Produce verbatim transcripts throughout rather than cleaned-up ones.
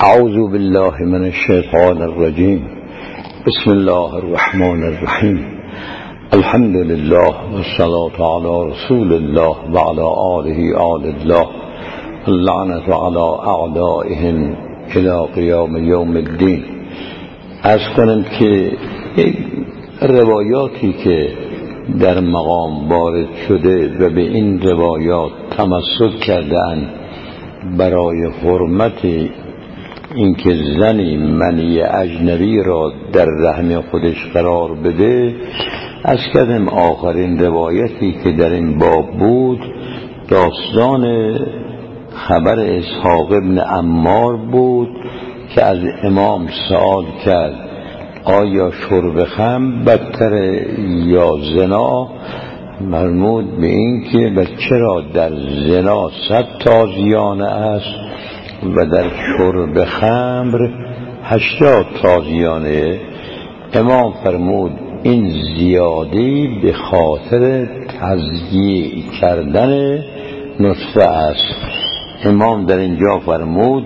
اعوذ بالله من الشیطان الرجیم. بسم الله الرحمن الرحیم. الحمد لله والصلاة علی رسول الله و علی آله آل الله. اللعنة علی اعدائهم الی قیام یوم الدین. عرض کنم که روایاتی که در مقام وارد شده و به این روایات تمسک کرده‌اند برای حرمت اینکه زنی منی اجنبی را در رحم خودش قرار بده، از کردم آخرین روایتی که در این باب بود داستان خبر اسحاق ابن عمار بود که از امام سوال کرد آیا شرب خمر بدتر یا زنا؟ فرمود به این که و چرا در زنا صد تازیانه است و در شرب خمر هشتاد تازیانه. امام فرمود این زیادی به خاطر تضییع کردن نطفه است. امام در اینجا فرمود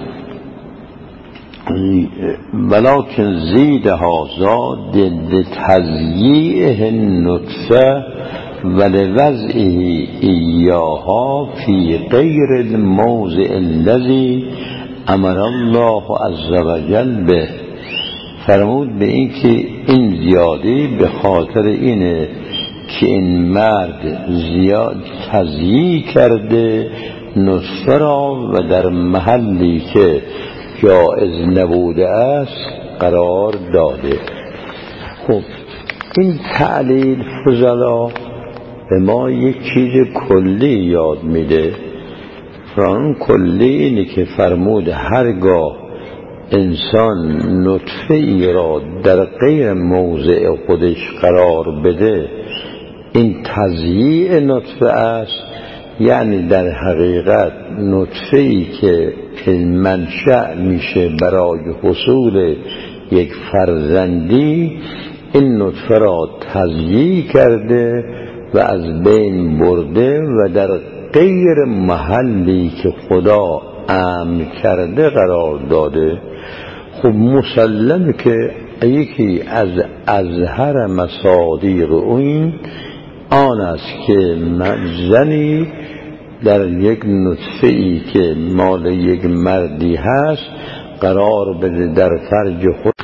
ولکن زید هذا ضد تضییع النطفه ولوضعه ایاها فی غیر الموضع الذی امر الله عز وجل به. فرمود به این که این زیادی به خاطر اینه که این مرد زیاد تضییع کرده نطفه را و در محلی که جائز نبوده است قرار داده. خب این تعلیل فضلا به ما یک چیز کلی یاد میده. فرمان کلی اینه که فرمود هرگاه انسان نطفه ای را در غیر موضع خودش قرار بده این تضییع نطفه است، یعنی در حقیقت نطفه ای که منشأ میشه برای حصول یک فرزندی این نطفه را تضییع کرده و از بین برده و در غیر محلی که خدا امر کرده قرار داده. خب مسلمه که یکی از ازهر مصادیق این آن است که زنی در یک نطفه ای که مال یک مردی هست قرار بده در فرج خود.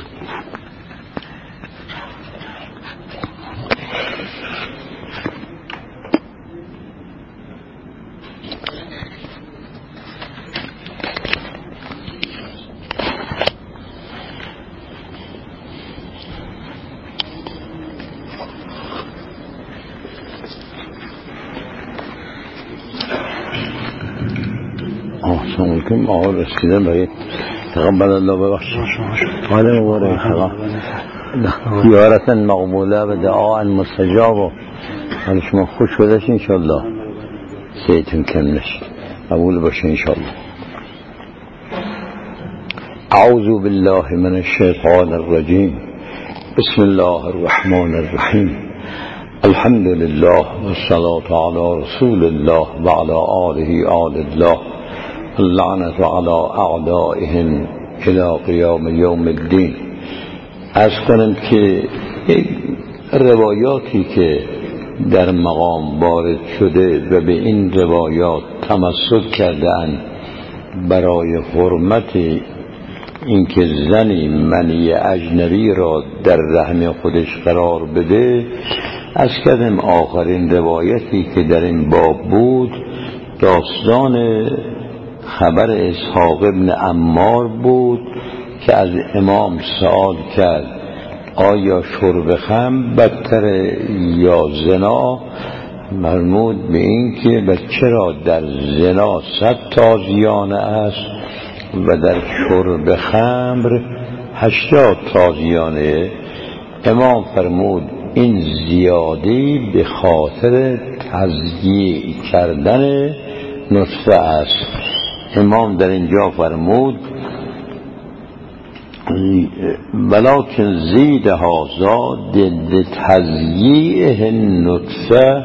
سلام آقا رسیدن برای تقبل الله ببخشید حال مبارک خدا زیارتا مقبوله و دعا مستجاب و حال شما خوش بدش انشاءالله سیتون کم نشید قبول باشه انشاءالله. اعوذ بالله من الشیطان الرجیم. بسم الله الرحمن الرحیم. الحمد لله والصلاة علی رسول الله و علی آله آل الله. اللعنة علی اعدائهم الی قیام یوم الدین. عرض کنم که روایاتی که در مقام وارد شده و به این روایات تمسک کرده‌اند برای حرمت اینکه زنی منی اجنبی را در رحم خودش قرار بده، از کردم آخرین روایتی که در این باب بود داستان خبر اسحاق ابن عمار بود که از امام سوال کرد آیا شرب خمر بدتر یا زنا؟ فرمود به این که و چرا در زنا صد تازیانه است و در شرب خمر هشتاد تازیانه. امام فرمود این زیادی به خاطر تضییع کردن نطفه است. امام در اینجا فرمود ولکن زید هذا ضد تضییع النطفه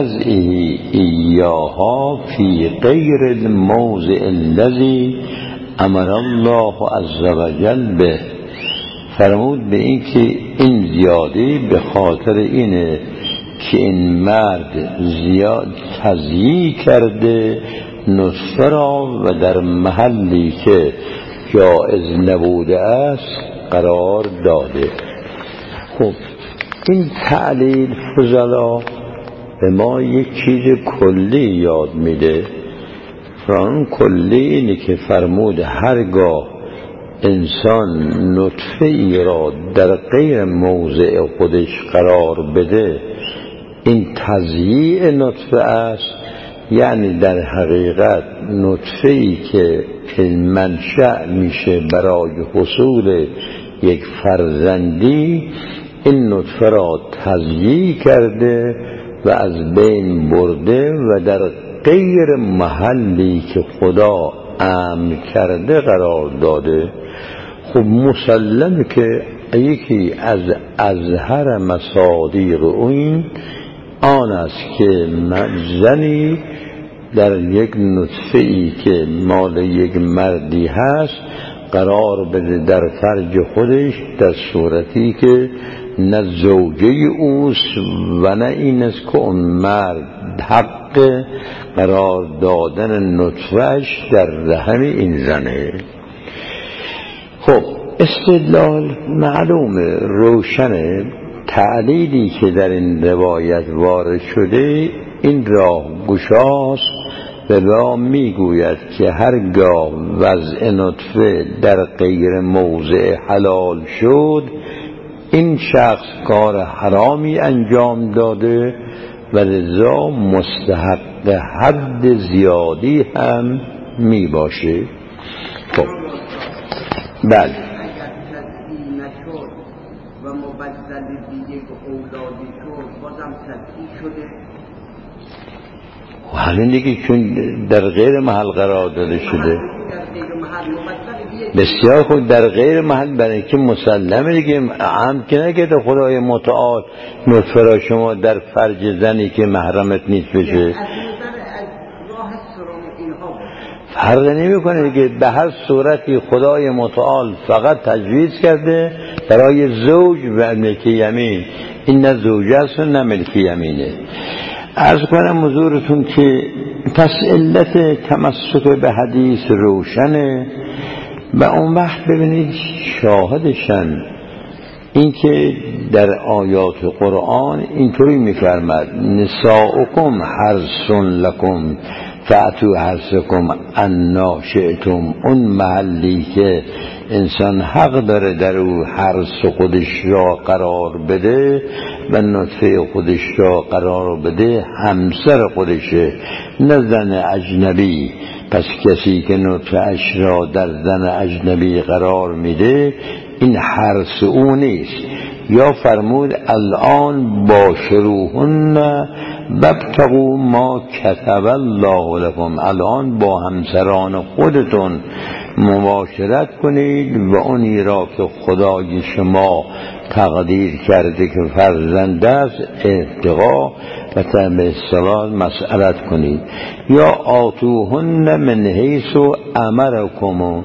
ولوضعه ایاها فی غیر الموضع الذی امر الله عز وجل به، فرمود به این که این زیادی به خاطر اینه که این مرد زیاد تضییع کرده نطفه را و در محلی که جایز نبوده است قرار داده. خب این تعلیل فضلا به ما یک چیز کلی یاد میده. فرمان کلی اینه که فرمود هرگاه انسان نطفه ای را در غیر موضع خودش قرار بده این تضییع نطفه است، یعنی در حقیقت نطفه ای که منشأ میشه برای حصول یک فرزندی این نطفه را تضییع کرده و از بین برده و در غیر محلی که خدا امر کرده قرار داده. خب مسلمه که یکی از ازهر مصادیق این آن است که زنی در یک نطفه ای که مال یک مردی هست قرار بده در فرج خودش، در صورتی که نه زوجه اوست و نه این است که اون مرد حق قرار دادن نطفهش در رحم این زنه. خب استدلال معلومه، روشنه. تعلیلی که در این روایت وارد شده این راه گشاست و با میگوید که هرگاه وضع نطفه در غیر موضع حلال شد این شخص کار حرامی انجام داده و لذا مستحق حد زیادی هم می باشه. خب بله و مبدل دیگه که اولادی شد بازم تدقیق شده و همین دیگه چون در غیر محل قرار داده شده بسیار خود در غیر محل، برای که مسلمه دیگه عمد که نگده خدای متعال نطفه را شما در فرج زنی که محرمت نیست بشه فرق نمی کنه دیگه. به هر صورتی خدای متعال فقط تجویز کرده برای زوج و ملک یمین، این نه زوجه است و نه ملک یمینه. عرض کنم حضورتون که پس علت تمسک به حدیث روشنه و اون وقت ببینید شاهدشن این که در آیات قرآن اینطوری میفرماد نساؤکم حرث لکم فأتوا حرثکم انا شئتم. اون محلی که انسان حق داره در او حرث خودش را قرار بده و نطفه خودش را قرار بده همسر خودشه نه زن اجنبی. پس کسی که نطفه اش را در زن اجنبی قرار میده این حرث او نیست. یا فرمود الان باشروهن وابتغوا ما کتب الله لكم، الان با همسران خودتون مباشرت کنید و اونی را که خدای شما تقدیر کرده که فرزند است ابتغا و به اصطلاح مسئلت کنید. یا آتوهن من حیث امرکم،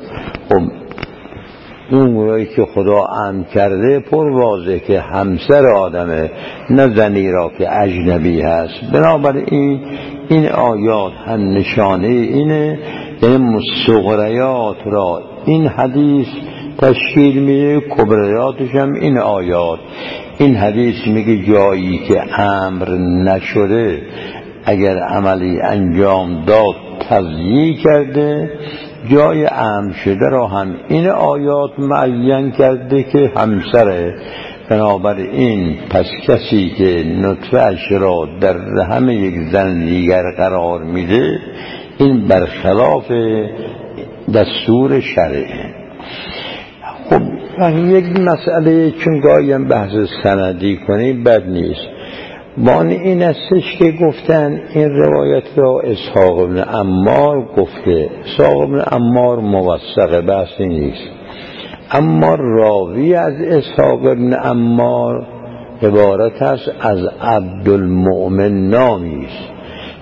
اون رایی که خدا امر کرده پر واضحه که همسر آدمه نه زنی را که اجنبی هست. بنابراین این آیات هم نشانه اینه این صغریات را این حدیث تشکیل میده، کبریاتش هم این آیات. این حدیث میگه جایی که امر نشده اگر عملی انجام داد تضییع کرده، جای امر شده را هم این آیات معین کرده که همسره. بنابراین پس کسی که نطفه اش را در رحم یک زن دیگر قرار میده این برخلاف دستور شرعه. خب یک مسئله چون گاهیم بحث سندی کنیم بد نیست. بان این استش که گفتن این روایت را اسحاق بن عمار گفته. اسحاق بن عمار موثق بحثی نیست، اما راوی از اسحاق بن عمار عبارت است از عبدالمؤمن نامی است.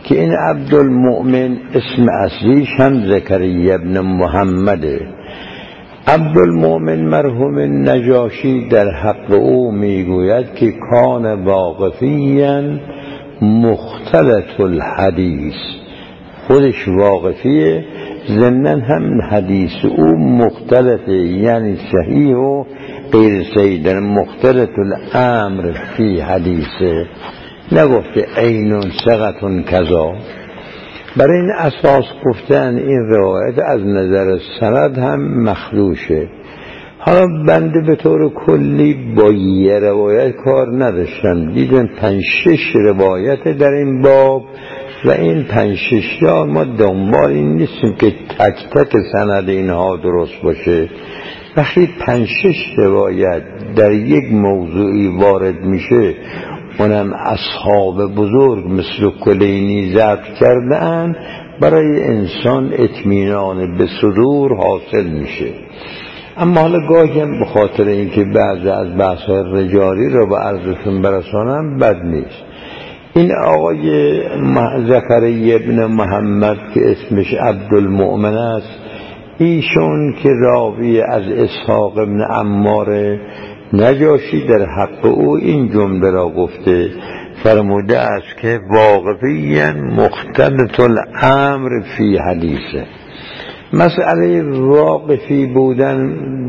که این عبدالمؤمن اسم اصلیش هم زکریا ابن محمده. عبدالمؤمن مرحوم نجاشی در حق او میگوید که کان واقفیاً مختلط الحدیث، خودش واقفیه، ضمناً هم حدیث او مختلطه، یعنی صحیح و غیر صحیح، در مختلط الامر فی حدیثه، نگفته عین ثقة کذا. برای این اساس گفتن این روایت از نظر سند هم مخدوشه. حالا بنده به طور کلی با یه روایت کار نداشتم، دیدم پنج شش روایت در این باب و این پنج شش یا ما دنبال این نیستیم که تک تک سند اینها درست باشه. وقتی پنج شش روایت در یک موضوعی وارد میشه، اونم اصحاب بزرگ مثل کلینی ضبط کردن، برای انسان اطمینان به صدور حاصل میشه. اما حالا گاهی هم به خاطر اینکه بعضی از بحث‌های رجالی رو به عرضتون برسانم بد نیست. این آقای زکریا ابن محمد که اسمش عبدالمؤمن است، ایشون که راوی از اسحاق ابن عمار نجاشی در حق او این جمله را گفته، فرموده است که واقفیاً مختلط الامر فی حدیثه. مسئله واقفی بودن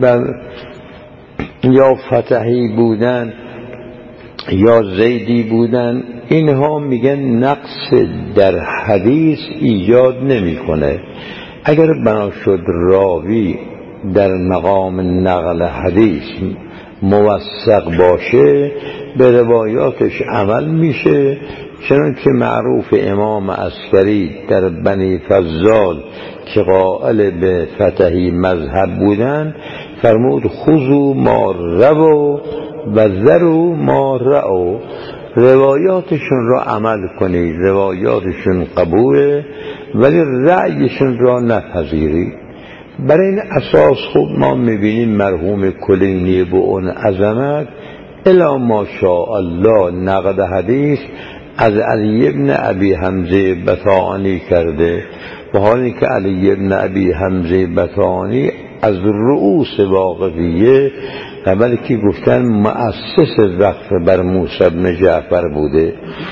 یا فتحی بودن یا زیدی بودن، اینها میگن نقص در حدیث ایجاد نمیکنه. اگر بنا شد راوی در مقام نقل حدیث موثق باشه، به روایاتش عمل میشه، چنانکه معروف امام عسکری در بنی فضال که قائل به فتحی مذهب بودن فرمود خذوا ما رو و ذروا ما رأوا، روایاتشون را عمل کنید، روایاتشون قبوله ولی رأیشون را نپذیرید. برای این اساس خوب ما میبینیم مرحوم کلینی به اون عظمت الا ماشاءالله نقد حدیث از علی ابن ابی حمزه بطانی کرده، و حالی که علی ابن ابی حمزه بطانی از رؤوس واقفیه قبل که گفتن مؤسس وقف بر موسی بن جعفر بوده.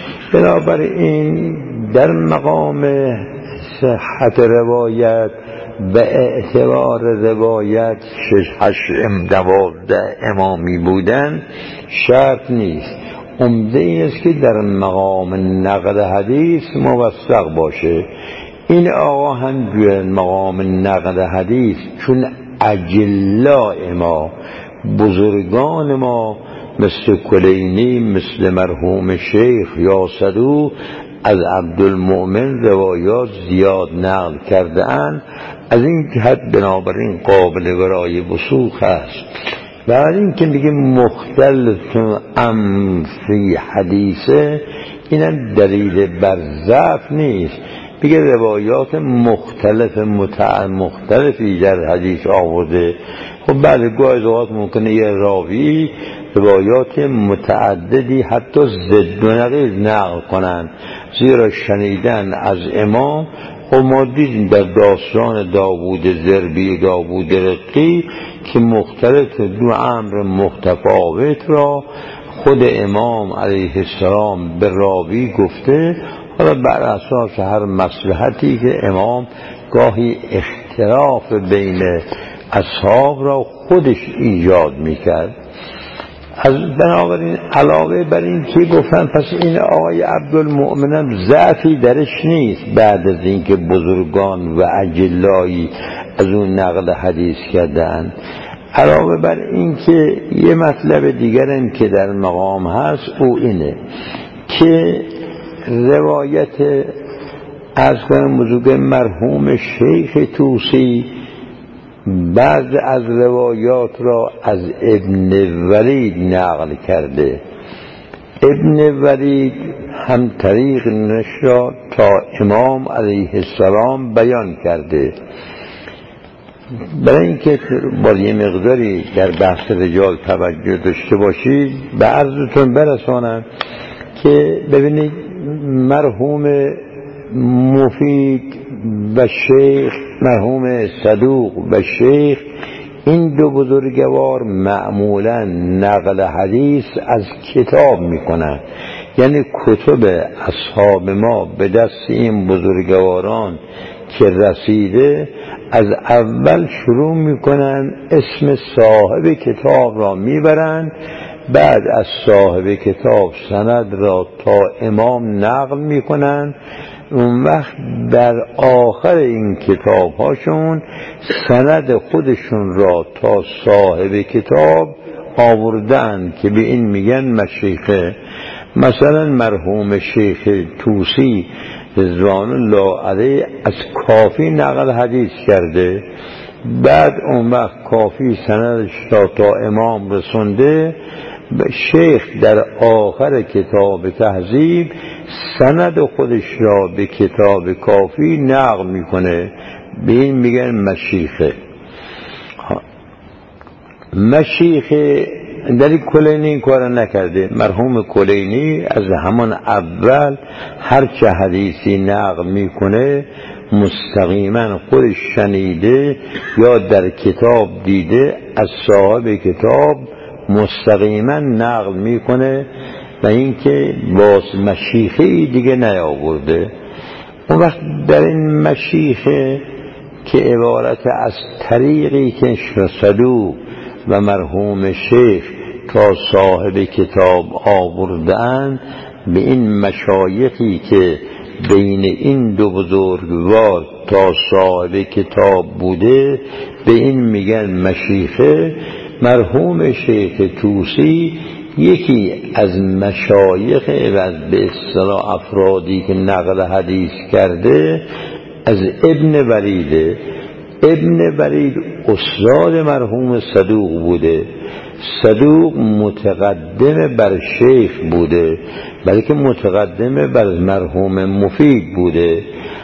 بنابراین در مقام صحت روایت و اعتبار روایت شش هشت دوازده امامی بودن شرط نیست، عمده ای است که در مقام نقد حدیث موثق باشه. این آقا هم در مقام نقد حدیث چون اجلاء ما، بزرگان ما مثل کلینی، مثل مرحوم شیخ یا صدوق از عبدالمؤمن روایات زیاد نقل کرده اند، از این جهت بنابراین قابل برای وثوق است. بعد این که میگه مختلط ام فی حدیثه، اینم دلیل بر ضعف نیست، میگه روایات مختلف متع... مختلفی در حدیث آورده. خب بعد گاهی اوقات ممکنه یه راوی روایات متعددی حتی ضد و نقیض نقل کنن، زیرا شنیدن از امام. خب ما دیدیم در داستان داوود ضربی، داوود رقی که مختلف دو امر متفاوت را خود امام علیه السلام به راوی گفته. حالا بر اساس هر مصلحتی که امام گاهی اختلاف بین اصحاب را خودش ایجاد میکرد. از بنابراین علاوه بر این که گفتن پس این آقای عبدالمؤمن ضعفی درش نیست، بعد از اینکه بزرگان و اجلایی از اون نقل حدیث کردن. علاوه بر این که یه مطلب دیگرم که در مقام هست او اینه که روایت از کنم بزرگ مرحوم شیخ توسی بعض از روایات را از ابن ولید نقل کرده. ابن ولید هم طریق نشا تا امام علیه السلام بیان کرده. برای اینکه با یه مقداری در بحث رجال توجه داشته باشید به عرضتون برسانم که ببینید مرحوم مفید و شیخ مرحوم صدوق و شیخ، این دو بزرگوار معمولا نقل حدیث از کتاب میکنن، یعنی کتب اصحاب ما به دست این بزرگواران که رسیده از اول شروع میکنن اسم صاحب کتاب را میبرن، بعد از صاحب کتاب سند را تا امام نقل میکنن، اون وقت در آخر این کتاب هاشون سند خودشون را تا صاحب کتاب آوردن که به این میگن مشیخه. مثلا مرحوم شیخ طوسی رضوان الله علیه از کافی نقل حدیث کرده، بعد اون وقت کافی سندش را تا امام رسونده، شیخ در آخر کتاب تهذیب سند خودش را به کتاب کافی نقل میکنه، به این میگن مشیخه. مشیخه در کلینی این کار نکرده. مرحوم کلینی از همان اول هر چه حدیثی نقل میکنه مستقیما خودش شنیده یا در کتاب دیده، از صاحب کتاب مستقیما نقل میکنه و اینکه باز مشیخه دیگه نیاورده. اون وقت در این مشیخه که عبارت از طریقی که صدوق و مرحوم شیخ تا صاحب کتاب آوردن، به این مشایخی که بین این دو بزرگوار تا صاحب کتاب بوده به این میگن مشیخه. مرحوم شیخ طوسی یکی از مشایخ و از به اصطلاح افرادی که نقل حدیث کرده از ابن ولیده. ابن ولید استاد مرحوم صدوق بوده. صدوق متقدم بر شیخ بوده، بلکه متقدم بر مرحوم مفید بوده.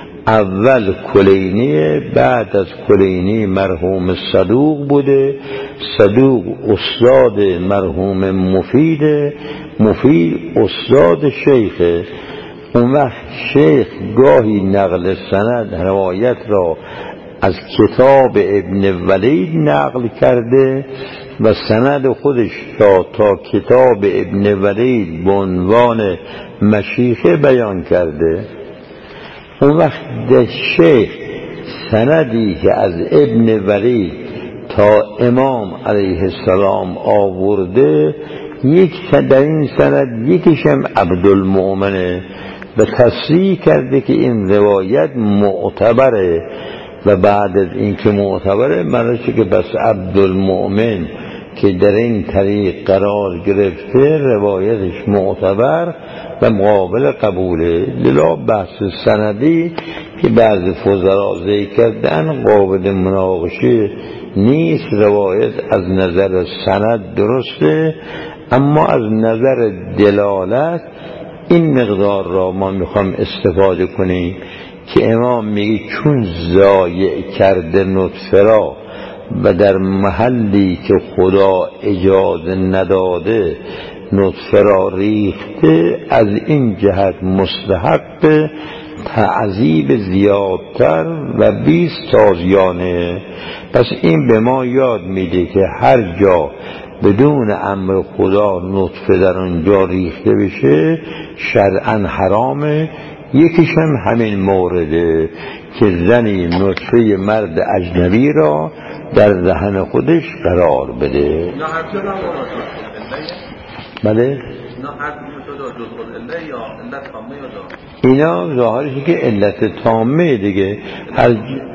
اول کلینی، بعد از کلینی مرحوم صدوق بوده. صدوق استاد مرحوم مفید، مفید استاد شیخه. اون وقت شیخ گاهی نقل سند روایت را از کتاب ابن ولید نقل کرده و سند خودش را تا کتاب ابن ولید به عنوان مشیخه بیان کرده. اون وقت در شیخ سندی که از ابن ولید تا امام علیه السلام آورده، یک در این سند یکیشم عبدالمؤمنه و تصریح کرده که این روایت معتبره و بعد از این که معتبره معنیشه که بس عبدالمؤمن که در این طریق قرار گرفته روایتش معتبر و مقابل قبوله. لذا بحث سندی که بعض فضلا ذکر کردن قابل مناقشه نیست. روایت از نظر سند درسته، اما از نظر دلالت این مقدار را ما میخوام استفاده کنیم که امام میگه چون ضایع کرده نطفه را و در محلی که خدا اجازه نداده نطفه را ریخته، از این جهت مستحق تعذیب زیادتر و بیست تازیانه. پس این به ما یاد میده که هر جا بدون امر خدا نطفه در اونجا ریخته بشه شرعاً حرامه. یکیش هم همین مورده که زنی نطفه مرد اجنبی را در دهن خودش قرار بده. بله؟ اینا ظاهرشه که علت تامه دیگه. هر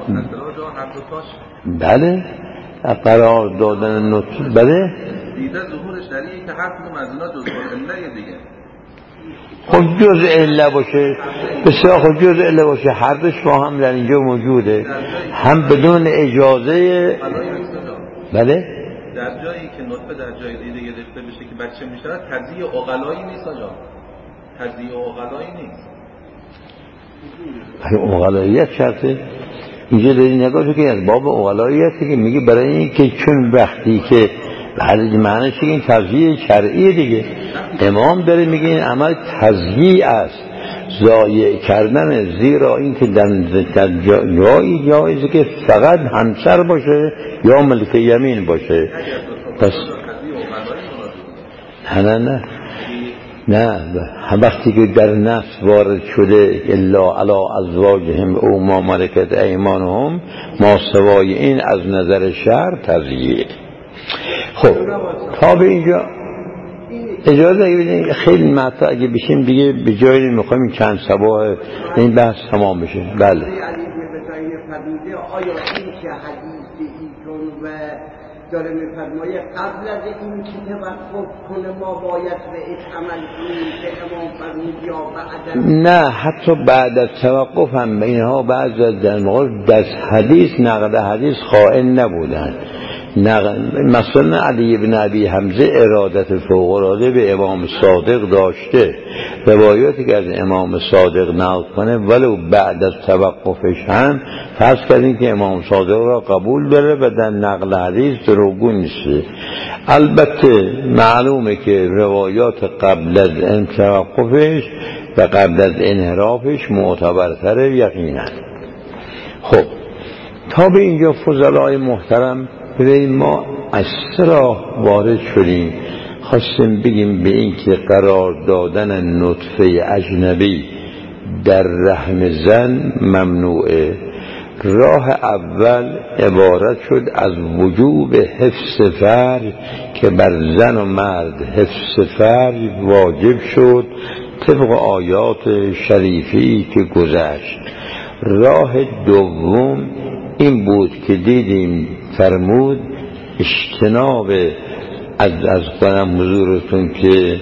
بله قرار دادن نطفه. بله دیده ظهورش در این که هر کدوم از اینا جزء علت دیگه. خب جز علت باشه، بسیار خب جز علت باشه، هر دوش با هم در اینجا موجوده، هم بدون اجازه. بله در جایی که نطفه در جای دیگه گرفته بشه که بچه میشه تضییع عقلایی نیست آجا، تضییع عقلایی نیست. عقلاییت شرطه. اینجا داری نگاه که از باب عقلاییتی که میگه برای این که چون وقتی که بعد معنیش که این تضییع شرعیه دیگه. امام داره میگه این عمل تضییع است. ضایع کردن، زیرا این که در جایی جایزه که فقط همسر باشه یا ملک یمین باشه. پس نه نه نه وقتی که در نص وارد شده الا علی ازواجهم او ما ملکت ایمانهم ما سوای این از نظر شرع تضییع. خب تا به اینجا اجازه بدید خیلی مطلب اگه بشیم دیگه به جایی میخوایم چند سباه این بحث تمام بشه. بله آیا این که حدیث ایشون و داره میفرمایه قبل از این که توقف کنه ما باید به عمل کنیم که امام فرمود یا بعد؟ نه حتی بعد از توقف هم اینها بعض از در مقال در حدیث نقل حدیث خائن نبودن. مثلا علی بن ابی حمزه ارادت فوق‌العاده به امام صادق داشته، روایاتی که از امام صادق نقل کنه ولو بعد از توقفش هم فرض کردیم که امام صادق را قبول داره و در نقل حدیث دروغگو نیست. البته معلومه که روایات قبل از این توقفش و قبل از انحرافش معتبرتره یقینا. خب تا به اینجا فضلای محترم ببینید ما از سه راه وارد شدیم. خواستیم بگیم به این که قرار دادن نطفه اجنبی در رحم زن ممنوعه. راه اول عبارت شد از وجوب حفظ فرج که بر زن و مرد حفظ فرج واجب شد طبق آیات شریفی که گذشت. راه دوم این بود که دیدیم فرمود اجتناب از از کنم حضورتون که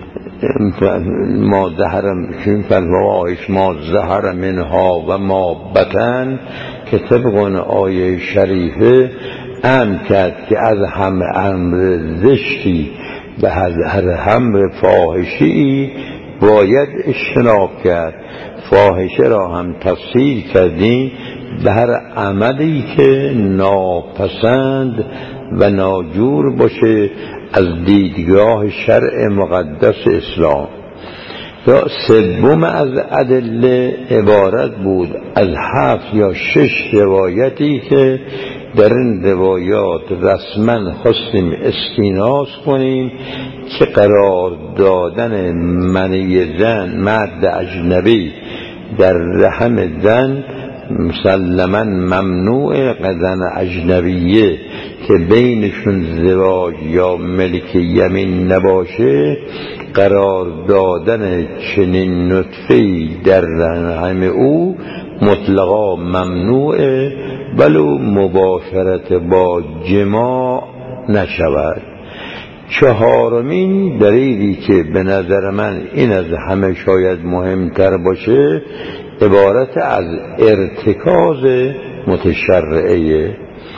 ما زهرم چون فرمایش ما زهر منها و ما بطن که طبق اون آیه شریفه امر کرد که از هم امر زشتی و از هر امر فاحشی باید اجتناب کرد. فاحشه را هم تفسیر کردیم به هر عملی که ناپسند و ناجور باشه از دیدگاه شرع مقدس اسلام. یا سوم از ادله عبارت بود از هفت یا شش روایتی که در این روایات رسما خواستیم استیناس کنیم که قرار دادن منی زن مرد اجنبی در رحم زن مسلما ممنوع قدن اجنبیه که بینشون زواج یا ملک یمین نباشه قرار دادن چنین نطفه‌ای در رحم او مطلقا ممنوعه ولو مباشرت با جماع نشود. چهارمین دلیلی که به نظر من این از همه شاید مهمتر باشه عبارت از ارتکاز متشرعه.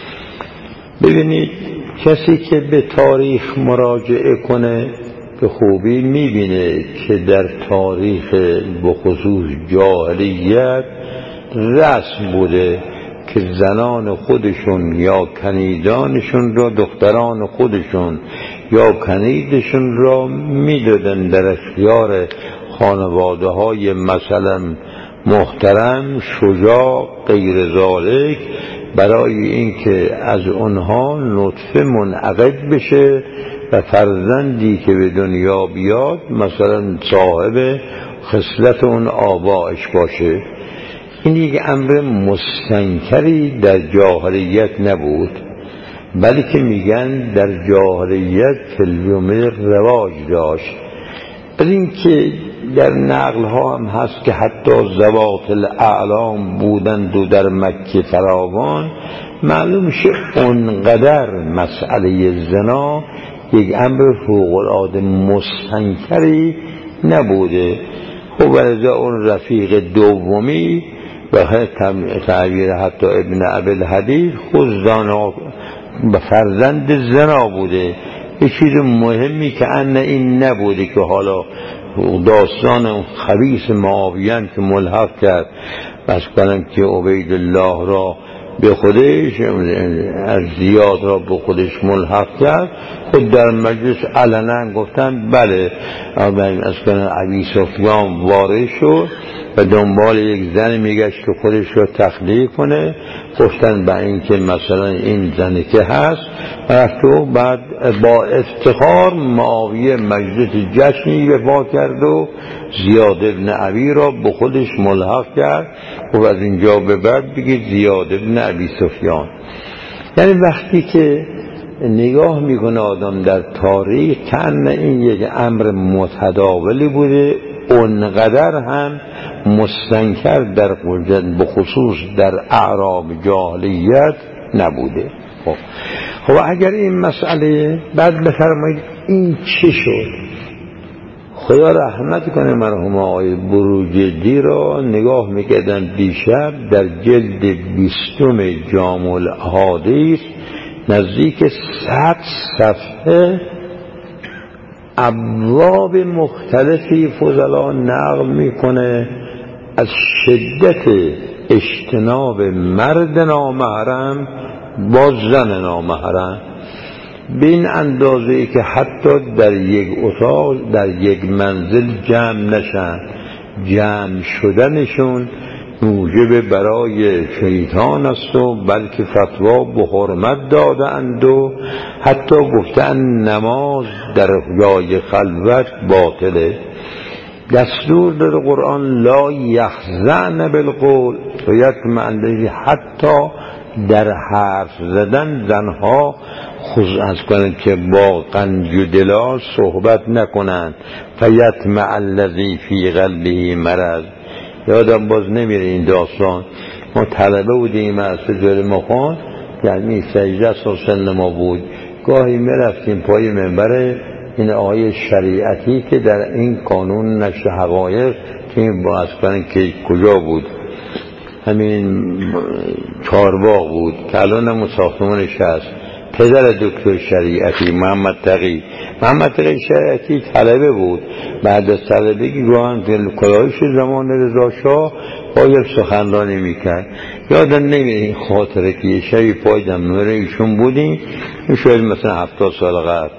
ببینید کسی که به تاریخ مراجعه کنه به خوبی میبینه که در تاریخ بخصوص جاهلیت رسم بوده که زنان خودشون یا کنیدانشون را دختران خودشون یا کنیدشون را میدادن در اختیار خانواده های مثلا محترم شجاع غیر ذالک برای اینکه از اونها نطفه منعقد بشه و فرزندی که به دنیا بیاد مثلا صاحب خصلت اون آبائش باشه. این یک امر مستنکری در جاهلیت نبود بلکه میگن در جاهلیت کلمه رواج داشت. از این که در نقل ها هم هست که حتی ذوات الاعلام بودند و در مکه فراوان معلوم شه اونقدر مسئله زنا یک امر فوق العاده مستنکری نبوده. خب ولذا اون رفیق دومی و تعبیر حتی ابن ابی حدید خود زنا و فرزند زنا بوده. یک چیز مهمی که ان این نبوده که حالا داستان خبیث معاویه که ملحق کرد بس کنم که عبیدالله را به خودش از زیاد را به خودش ملحق کرد. خود در مجلس علنا گفتن بله از کنه ابی سفیان وارد شد و دنبال یک زن میگشت که خودش رو تخلیه کنه. گفتن به این که مثلا این زنی که هست رفت و بعد با افتخار معاویه مجلس جشنی وفا کرد و زیاد ابن ابی را به خودش ملحق کرد و از اینجا به بعد بگید زیاد ابن ابی سفیان. یعنی وقتی که نگاه میکنه آدم در تاریخ کن این یک امر متداولی بوده، اونقدر هم مستنکر در به خصوص در اعراب جاهلیت نبوده. خب خب اگر این مسئله بعد بفرمایید این چی شد؟ خدا رحمت کنه مرحوم آقای بروجردی را نگاه میکردن دیشب در جلد بیستم جامع الاحادیث نزدیک صد صفحه ابواب مختلفی فضلا نقل میکنه از شدت اجتناب مرد نامحرم با زن نامحرم، به این اندازه ای که حتی در یک اتاق در یک منزل جمع نشن، جمع شدنشون موجب برای شیطان است و بلکه فتوا به حرمت داده اند و حتی گفتن نماز در جای خلوت باطله. دستور در قرآن لا یخزعن بالقول و یطمئن، حتی در حرف زدن زنها خصوص از کنند که با قنج و دلا صحبت نکنند. فیطمع الذی فی قلبه مرض. یادم باز نمیره این داستان، ما طلبه بودیم از سجل مخان یعنی سجده سال سن ما بود، گاهی میرفتیم پای منبر این آیه شریعتی که در این قانون نشر حقایق که این باز کنن که کجا بود، همین چارباغ بود که الان هم ساختمانش هست، پدر دکتر شریعتی محمد تقی محمد تقی شریعتی طلبه بود. بعد از طلبگی گوهن کلاهش زمان رضا شاه باید سخنرانی میکرد. یادم نمیره این خاطره که یه شبی پای دمنوره ایشون بودیم، شاید مثلا هفتاد سال قبل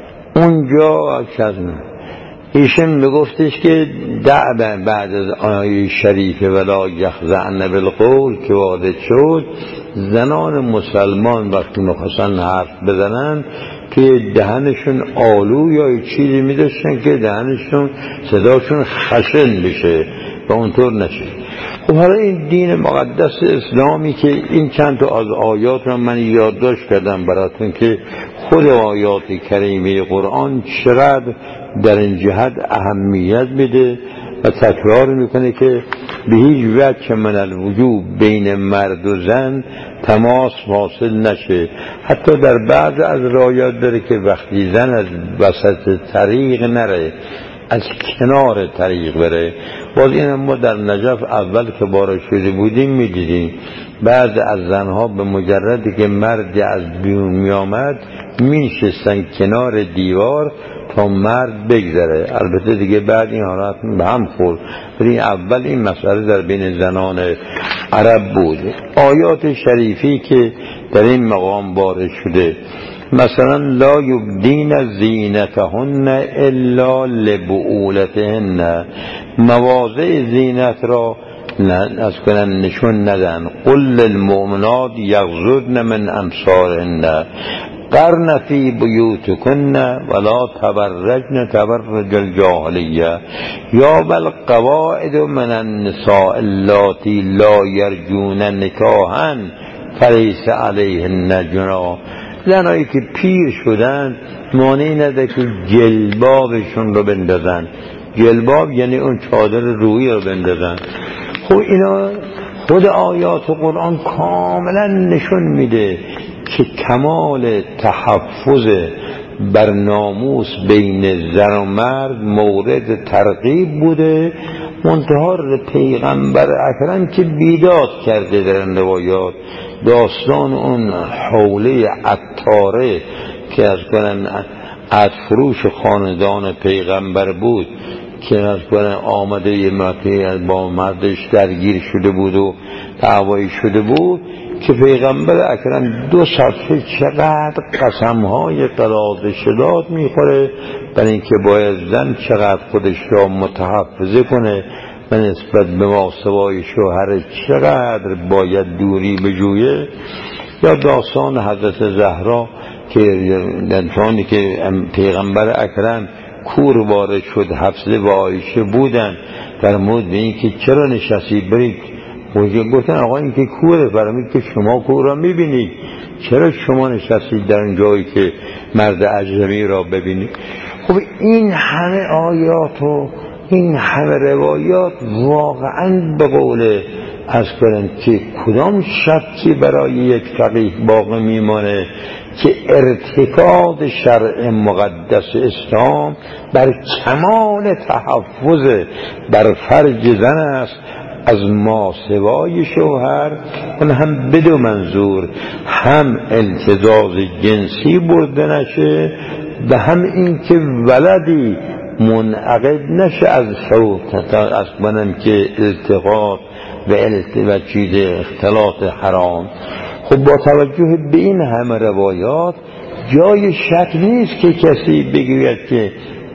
اونجا کزنه ایشون میگفتش که دعبه بعد از آیه شریف ولا یخزعن بالقول که وارد شد، زنان مسلمان وقتی میخواستن حرف بزنن که دهنشون آلو یا چیزی میداشتن که دهنشون صداشون خشن بشه و اونطور نشه. خب حالا این دین مقدس اسلامی که این چند تا از آیات رو من یادداشت کردم براتون که خود آیات کریمه قرآن چقدر در این جهت اهمیت بده و تکرار میکنه که به هیچ وجه من الوجوب بین مرد و زن تماس حاصل نشه. حتی در بعض از رایات داره که وقتی زن از وسط طریق نره، از کنار طریق بره. باز این ما در نجف اول که بارا شده بودیم میدیدیم بعض از زنها به مجردی که مرد از بیرون میامد میشستن کنار دیوار تا مرد بگذره. البته دیگه بعد این حالات به هم خورد، ولی اول این مسئله در بین زنان عرب بود. آیات شریفی که در این مقام وارد شده مثلا لا یبدین زینتهن الا لبعولتهن، مواضع زینت را از کنن نشون ندن. قل للمؤمنات یغضضن من ابصارهن قرن فی بیوتکن ولا تبرجن تبرج الجاهلیه یا بل قواعد من النساء اللاتی لا یرجون نکاحا فلیس علیهن جناح. زنایی که پیر شدن مانعی نده که جلبابشون رو بندازن. جلباب یعنی اون چادر رویی رو بندازن. خب اینا خود آیات قرآن کاملا نشون میده که کمال تحفظ بر ناموس بین زن و مرد مورد ترغیب بوده. منتها پیغمبر اکرم که بیداد کرده در این روایات، داستان اون حوله عطاره که از کنن عطفروش خاندان پیغمبر بود که از کنه آمده یه مرتبه با مردش درگیر شده بود و دعوایی شده بود که پیغمبر اکرم دو صفحه چقدر قسمهای قراض شداد میخوره برای اینکه باید زن چقدر خودش را متحفظه کنه و نسبت به ماسوای شوهر چقدر باید دوری بجویه. یا داستان حضرت زهرا که دنتانی که پیغمبر اکرم کور وارد شد، حفصه و عایشه بودن در مورد این که چرا نشستی برید گفتن آقا این که کوره، فرمود که شما کور را میبینید، چرا شما نشستید در اون جایی که مرد اجنبی را ببینید؟ خب این همه آیات و این همه روایات واقعا به قول از کنن که کدام شکی برای یک فقیه باقی میمانه که ارتکاب شرع مقدس اسلام بر کمال تحفظ بر فرج زن است از ماسوای شوهر، اون هم بدو منظور هم التزاز جنسی برده نشه و هم این که ولدی منعقد نشه از شوق از منم که التقاط و التقاط چیز اختلاط حرام. خب با توجه به این همه روایات جای شک نیست که کسی بگوید که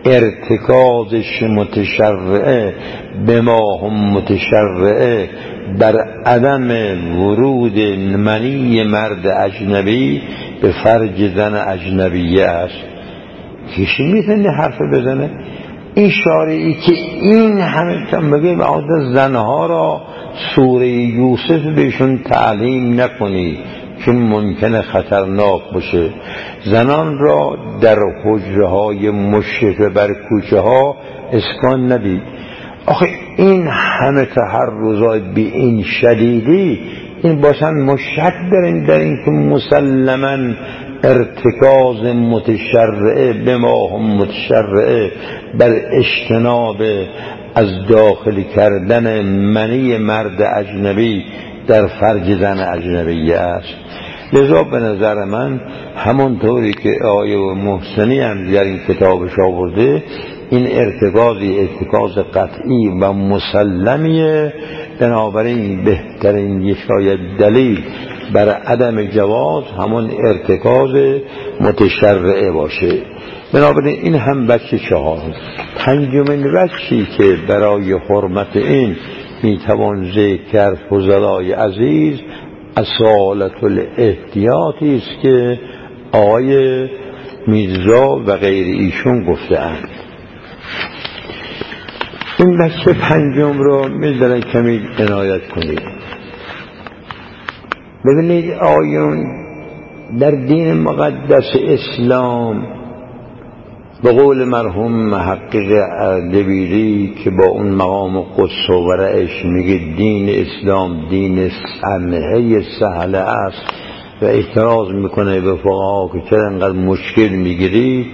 ارتکازش متشرعه به ما هم متشرعه بر عدم ورود منی مرد اجنبی به فرج زن اجنبیه است. کسی میتونه حرف بزنه؟ این شارعی که این همه تن بگیم عادت زنها را سوره یوسف بهشون تعلیم نکنی چون ممکنه خطرناک باشه، زنان را در حجره های مشرفه بر کوچه ها اسکان ندید. آخه این همه تحرزات به این شدیدی این باشن مشک دارین در این که مسلما ارتکاز متشرعه به ما هم متشرعه بر اجتناب از داخل کردن منی مرد اجنبی در فرج زن اجنبی است. لذا به نظر من همونطوری که آیه محسنی هم در این کتابش آورده این ارتکازی ارتکاز قطعی و مسلمیه، بنابراین بهترین یک شاید دلیل بر عدم جواز همون ارتکاز متشرعه باشه. بنابراین این هم بچه چهار. پنجمین بچی که برای حرمت این میتوان ذکر کرد فضلای عزیز اصالت الاحتیاطی است که آقای میرزا و غیر ایشون گفته اند. این بچه پنجم رو میذارن کمی عنایت کنید. ببینید آیون در دین مقدس اسلام به قول مرحوم محقق اردبیلی که با اون مقام قدس و ورعش میگه دین اسلام دین سمحه سهله است و اعتراض میکنه به فقها که چرا انقدر مشکل میگیری.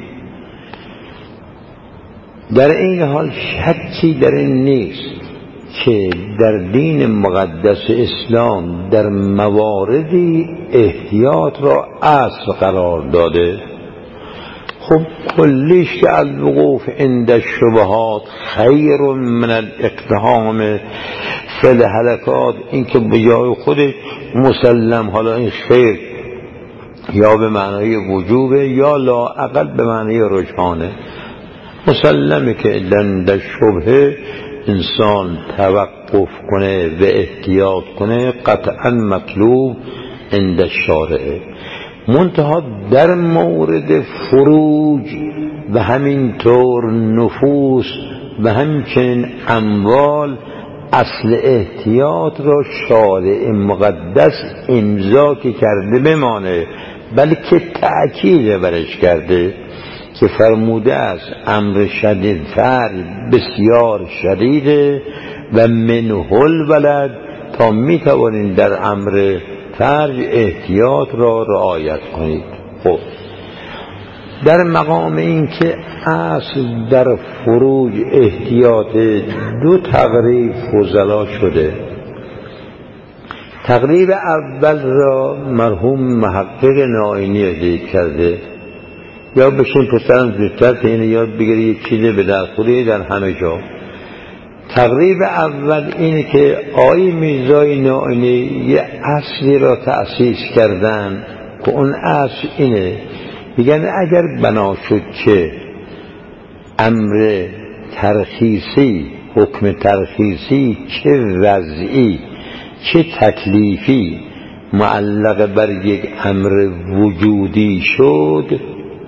در این حال شکی در این نیست که در دین مقدس اسلام در مواردی احتیاط را اصل قرار داده. خب کلیش که الوقوف عند الشبهات خیر من الاقتحام فی الهلکات، این که به جای خودش مسلم، حالا این خیر یا به معنای وجوبه یا لااقل به معنای رجحانه، مسلمه که عند الشبهه انسان توقف کنه و احتیاط کنه قطعا مطلوب عند الشارعه. منتها در مورد فروج و همینطور نفوس و همچنین اموال اصل احتیاط را شارع مقدس امضا که کرده بمانه، بلکه تأکید برش کرده که فرموده است امر شدید تر بسیار شدیده و منه الولد، تا می توانید در امر فرج احتیاط را رعایت کنید. خب در مقام این که اصل در فروج احتیاط دو تقریب فضلا شده. تقریب اول را مرحوم محقق نائینی ذکر کرده یا بشین پسرم زودتر تا اینه یاد بگیری یه چیزی به دست خوری در همه جا. تقریب اول اینه که آقای میرزای نائینی یه اصلی را تأسیس کردن که اون اصل اینه، میگن اگر بنا شد که امر ترخیصی، حکم ترخیصی چه وضعی چه تکلیفی معلق بر یک امر وجودی شد،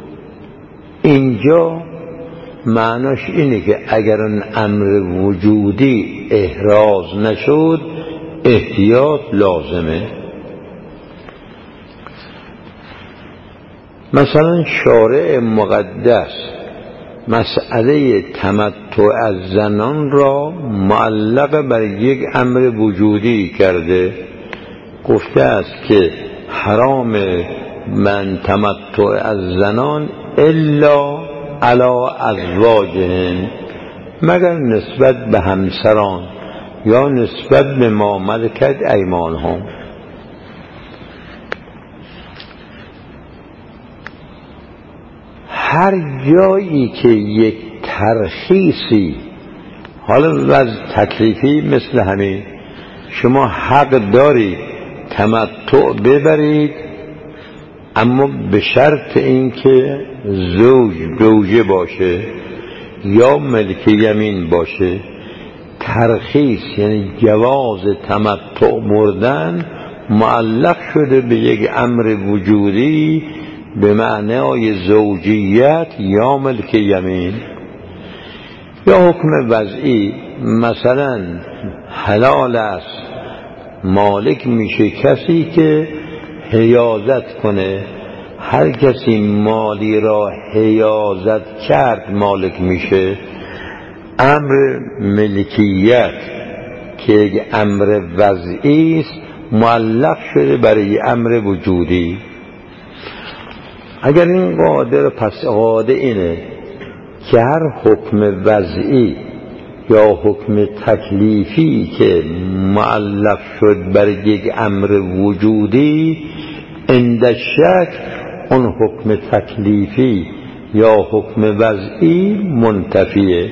اینجا معناش اینه که اگر اون امر وجودی احراز نشد احتیاط لازمه. مثلا شارع مقدس مسئله تمتع از زنان را معلق بر یک امر وجودی کرده، گفته است که حرام من تمتع از زنان الا علی ازواجهن، مگر نسبت به همسران یا نسبت به ما ملکت ایمانهم. هر جایی که یک ترخیصی، حالا وضع تکلیفی مثل همین، شما حق دارید تمتع ببرید اما به شرط اینکه زوج زوجه باشه یا ملک یمین باشه. ترخیص یعنی جواز تمتع بردن معلق شده به یک امر وجودی به معنای زوجیت یا ملک یمین. یا حکم وضعی، مثلا حلال است مالک میشه کسی که حیازت کنه، هر کسی مالی را حیازت کرد مالک میشه. امر ملکیت که یک امر وضعی است معلق شده برای امر وجودی. اگر این قاعده پس قاعده اینه که هر حکم وضعی یا حکم تکلیفی که معلق شد بر یک امر وجودی، عند شک اون حکم تکلیفی یا حکم وضعی منتفیه.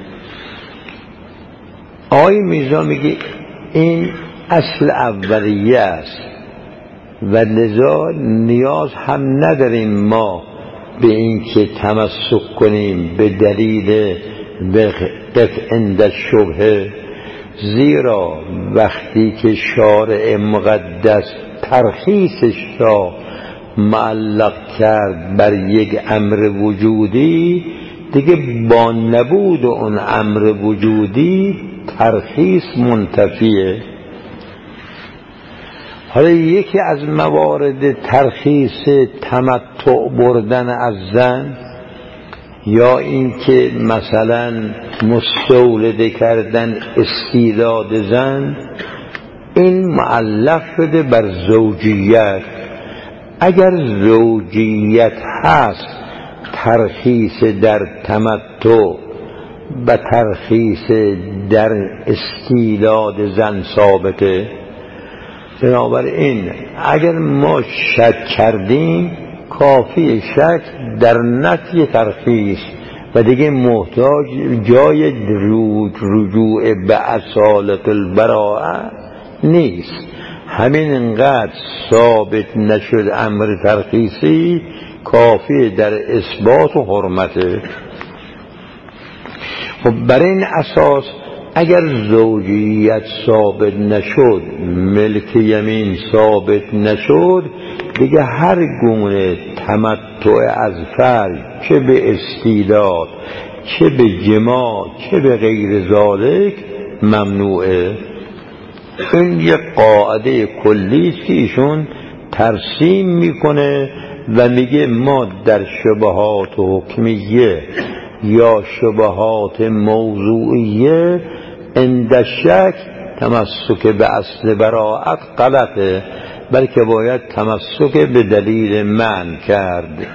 آقای میرزا میگه این اصل اولیه است و لذا نیاز هم نداریم ما به این که تمسک کنیم به دلیل قف عند شبهه، زیرا وقتی که شارع مقدس ترخیصش را معلق کرد بر یک امر وجودی، دیگه با نبود اون امر وجودی ترخیص منتفیه. حالا یکی از موارد ترخیص تمتع بردن از زن یا اینکه مثلا مستولده کردن استیلاد زن، این معلق شده بر زوجیت. اگر زوجیت هست ترخیص در تمتع و ترخیص در استیلاد زن ثابته. بنابراین اگر ما شک کردیم کافی شک در نفی ترخیص و دیگه محتاج جای رجوع به اصالت البراءه نیست. همین انقدر ثابت نشد امر ترخیصی کافی در اثبات و حرمته. خب بر این اساس اگر زوجیت ثابت نشد، ملک یمین ثابت نشد، دیگه هر گونه تمتع از فرج، چه به استیلاد چه به جماع چه به غیر ذالک، ممنوعه. این یک قاعده کلی است که ایشون ترسیم میکنه و میگه ما در شبهات حکمیه یا شبهات موضوعیه عند شک تمسک به اصل براءت غلطه، بلکه باید تمسک به دلیل منع کرد.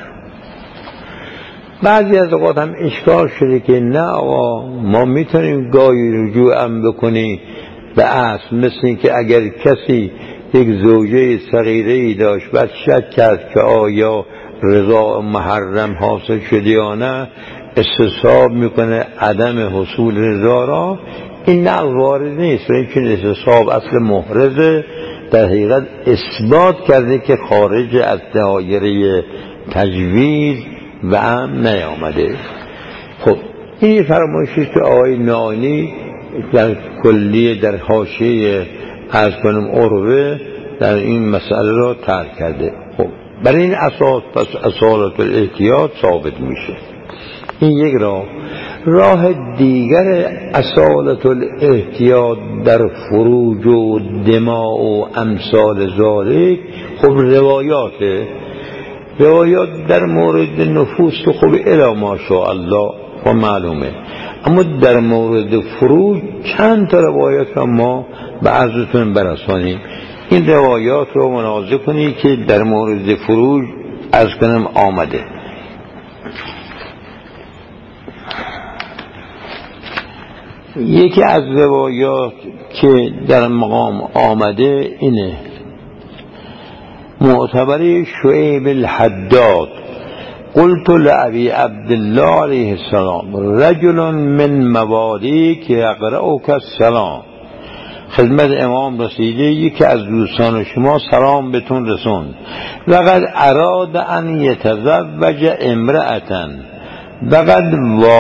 بعضی از اوقات هم اشکال شده که نه آقا ما میتونیم گاهی رجوع هم بکنیم به اصل، مثل این که اگر کسی یک زوجه صغیره‌ای داشت بعد شک کرد که آیا رضا محرم حاصل شده یا نه استصحاب میکنه عدم حصول رضا را، این نه وارد نیست. چون استصحاب اصل محرزه، در حقیقت اثبات کرده که خارج از دایره تجویز و هم نیامده. خب این فرمایشی که آقای نانی در کلیه در حاشیه از کنم عروه در این مسئله را ترک کرده. خب برای این اساس پس اصالت الاحتیاط ثابت میشه. این یک راه. راه دیگر اصالت الاحتیاط در فروج و دماء و امثال ذالک خب روایاته. روایات در مورد نفوس تو خب الا ماشاءالله و معلومه، اما در مورد فروج چند تا روایات را ما به عرضتون برسانیم. این روایات رو مناظر کنید که در مورد فروج از کنم آمده. یکی از روایات که در مقام آمده اینه، معتبر شعیب الحداد قلت لأبی عبدالله علیه السلام رجل من موالیک یقرأک السلام، خدمت امام رسیده یکی از دوستان شما سلام بهتون رسوند، وقد اراد ان یتزوج امرأة وقد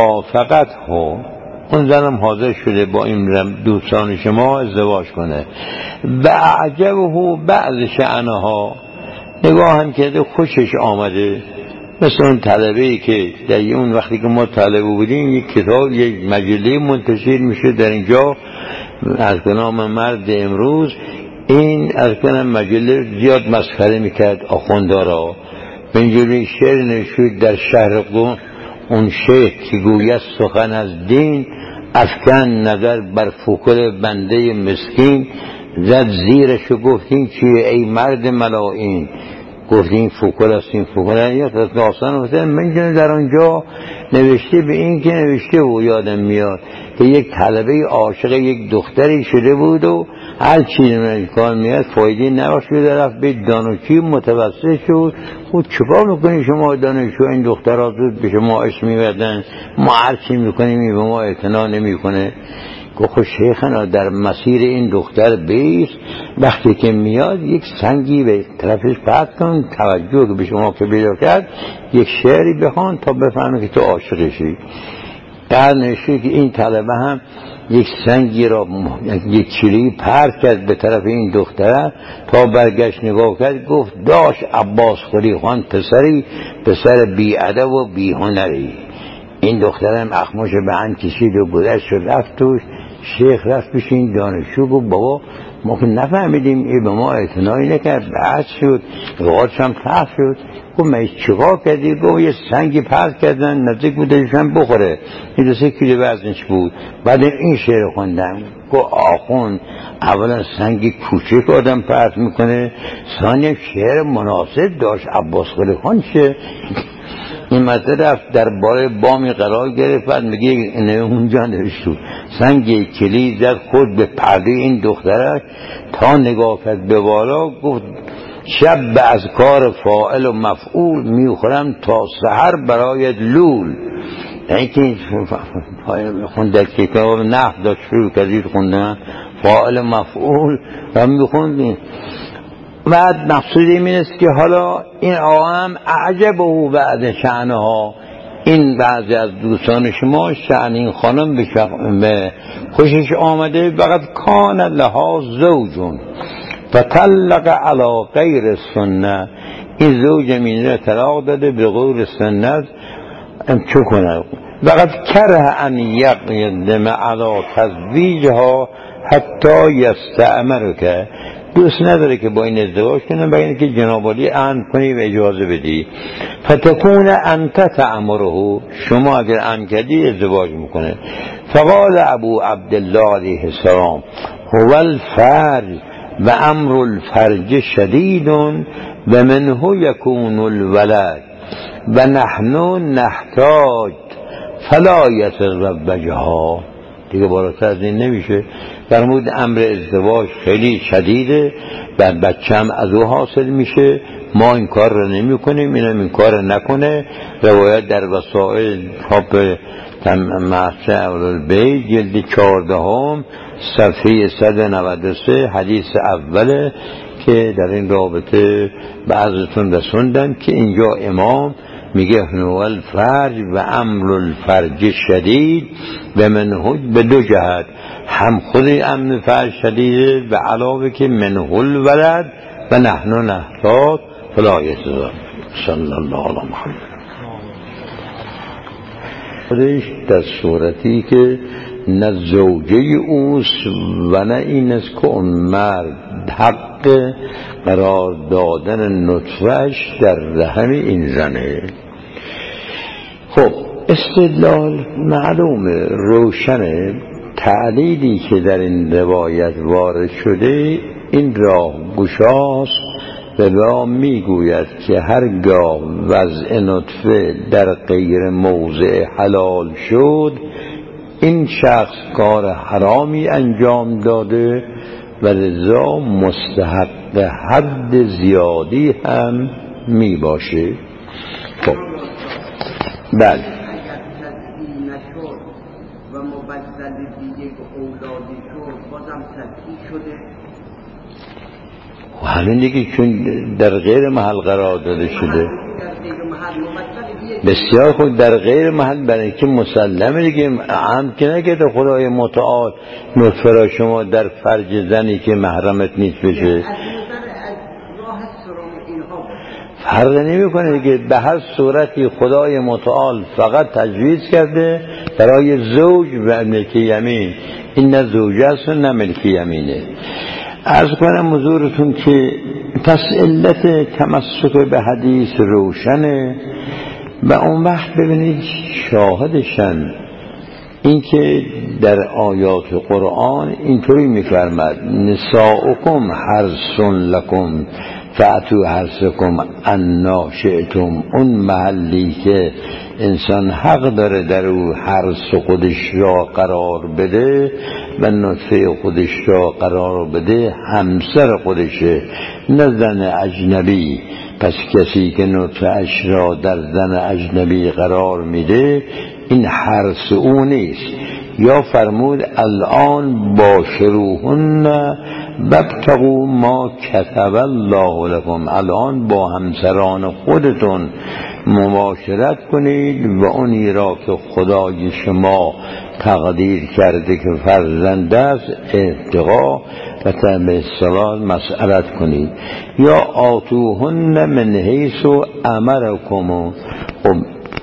وافقته، اون زنم حاضر شده با این دوستان شما ازدواج کنه، و اعجبه بعض شأنها، نگاه هم کرده خوشش آمده، مثل اون طلبه‌ای که در اون وقتی که ما طلبه بودیم یک کتاب یک مجله منتشر میشه در اینجا از نام مرد امروز، این از کنم مجله زیاد مسخره میکرد آخوندارا، به اینجوری شعر نوشت در شهر قم، اون شیخ که گوید سخن از دین افکن نظر بر فکر بنده مسکین، زد زیرش و گفتیم چیه ای مرد ملائین، گفتیم فکر هستیم فکر یا داستان مثلا من جنه در آنجا نوشته به این که نوشته و یادم میاد که یک طلبه عاشق یک دختری شده بود و هر چیزی من کار میاد فایده نباشه رفت به دانشجوی متوسط شد. خود چکار میکنی شما دانشجو، این دخترها زود به شما اسم میبردن، ما هر چی میکنیم این به ما اعتنا نمیکنه. گفت شیخنا در مسیر این دختر بیست، وقتی که میاد یک سنگی به طرفش پرت کن، توجه که به شما که پیدا کرد یک شعری بخوان تا بفهمه که تو عاشقشی. در نشی که این طلبه هم یک سنگی را یک چیلی پرت کرد به طرف این دختره، تا برگشت نگاه کرد گفت داش عباس خلی خان پسری پسر بی ادب و بی هنری. این دخترم اخماش به هم کشید و گذشت شد رفت توش. شیخ رفت پیش این دانشجو گفت بابا ما که نفهمیدیم این به ما اعتنایی نکرد، بعد شد روحاتش هم تحت شد. گفت من چیکار کردی؟ گفت یه سنگی پرت کردن نزدیک بودشم بخوره، این دو سه کیلو وزنش بود. بعد این شعر خوندم گفت آخون اولا سنگی کوچک آدم پرت میکنه، ثانیا شعر مناسب داشت عباس خلی خان شه. این مطلب رفت در باره بامی قرار گرفت، بعد میگه اینه اونجا نوشتو سنگ کلی زد خود به پرده این دختره، تا نگاه کرد به بالا گفت شب از کار فاعل و مفعول میخورم تا سحر برایت لول. یعنی که خونده که کتاب نحو داشت شروع کردید خوندن فاعل و مفعول و میخوندیم. بعد مقصود این است که حالا این آقام اعجب او بعد شأنها، این بعضی از دوستان شما شأن این خانم به, شخ... به خوشش آمده، فقط کان لها زوجون فطلق علی غیر سنت، این زوج مینه طلاق داده به غیر سنت، چه کنه؟ فقط کره ان یقدم علی تزویجها حتی یستأمر که دوست نداره که با این ازدواج کنه، برای اینکه جناب عالی امر کنی و اجازه بدی. فتکون انت تأمره، شما اگر امر کردی ازدواج میکنه. فقال ابو عبدالله علیه السلام هو الفرج و امر الفرج شدید و منه یکون الولد و نحن نحتاج فلا یتزوجها. دیگه بالاتر از این نمیشه. فرمود امر ازدواج خیلی شدیده و بچه هم از او حاصل میشه ما این کار رو نمی کنیم، اینم این کار رو نکنه. روایت در وسائل چاپ محشر اولوالبیت جلد چهاردهم صفحه صد و نود و سه حدیث اوله که در این رابطه بعضتون رسوندم که اینجا امام میگه هنوال فرج و امر الفرج شدید و منهج به دو جهت، هم خود امن فرج شدیده و علاوه که منه الولد و نحن نحتاط فلا یتزار. صلی الله علی محمد. خودش در صورتی که نه زوجه اوست و نه این است که اون مرد حق قرار دادن نطفهش در رحم این زنه. خب استدلال معلومه، روشنه. تعلیلی که در این روایت وارد شده این راه گشاست و با میگوید که هرگاه وضع نطفه در غیر موضع حلال شد این شخص کار حرامی انجام داده و لذا مستحق حد زیادی هم می باشه. خب بله و مبدل دیگه اولادی شد بازم تدخیل شده و همین دیگه چون در غیر محل قرار داده شده بسیار خود در غیر محل، برای که مسلمه دیگه عمد که نکرده خدای متعال نطفه را شما در فرج زنی که محرمت نیست بشه. فرق نمی کنه دیگه، به هر صورتی خدای متعال فقط تجویز کرده برای زوج و ملک یمین. این نه زوجه است و نه ملک یمینه. عرض کنم حضورتون که پس علت تمسک به حدیث روشنه و اون وقت ببینید شاهدشن این که در آیات قرآن اینطوری میفرماد نساؤکم حرث لکم فأتوا حرثکم انا شئتم. اون محلی که انسان حق داره در او حرث خودش را قرار بده و نطفه خودش را قرار بده همسر خودشه نه زن اجنبی. پس کسی که نطفه‌اش را در زن اجنبی قرار میده این حرث او نیست. یا فرمود الان باشروهن وابتغوا ما کتب الله لكم، الان با همسران خودتون مباشرت کنید و اونی را که خدای شما تقدیر کرده که فرزند است ابتغا و به اصطلاح مسئلت کنید. یا آتوهن من حیث امرکم، خب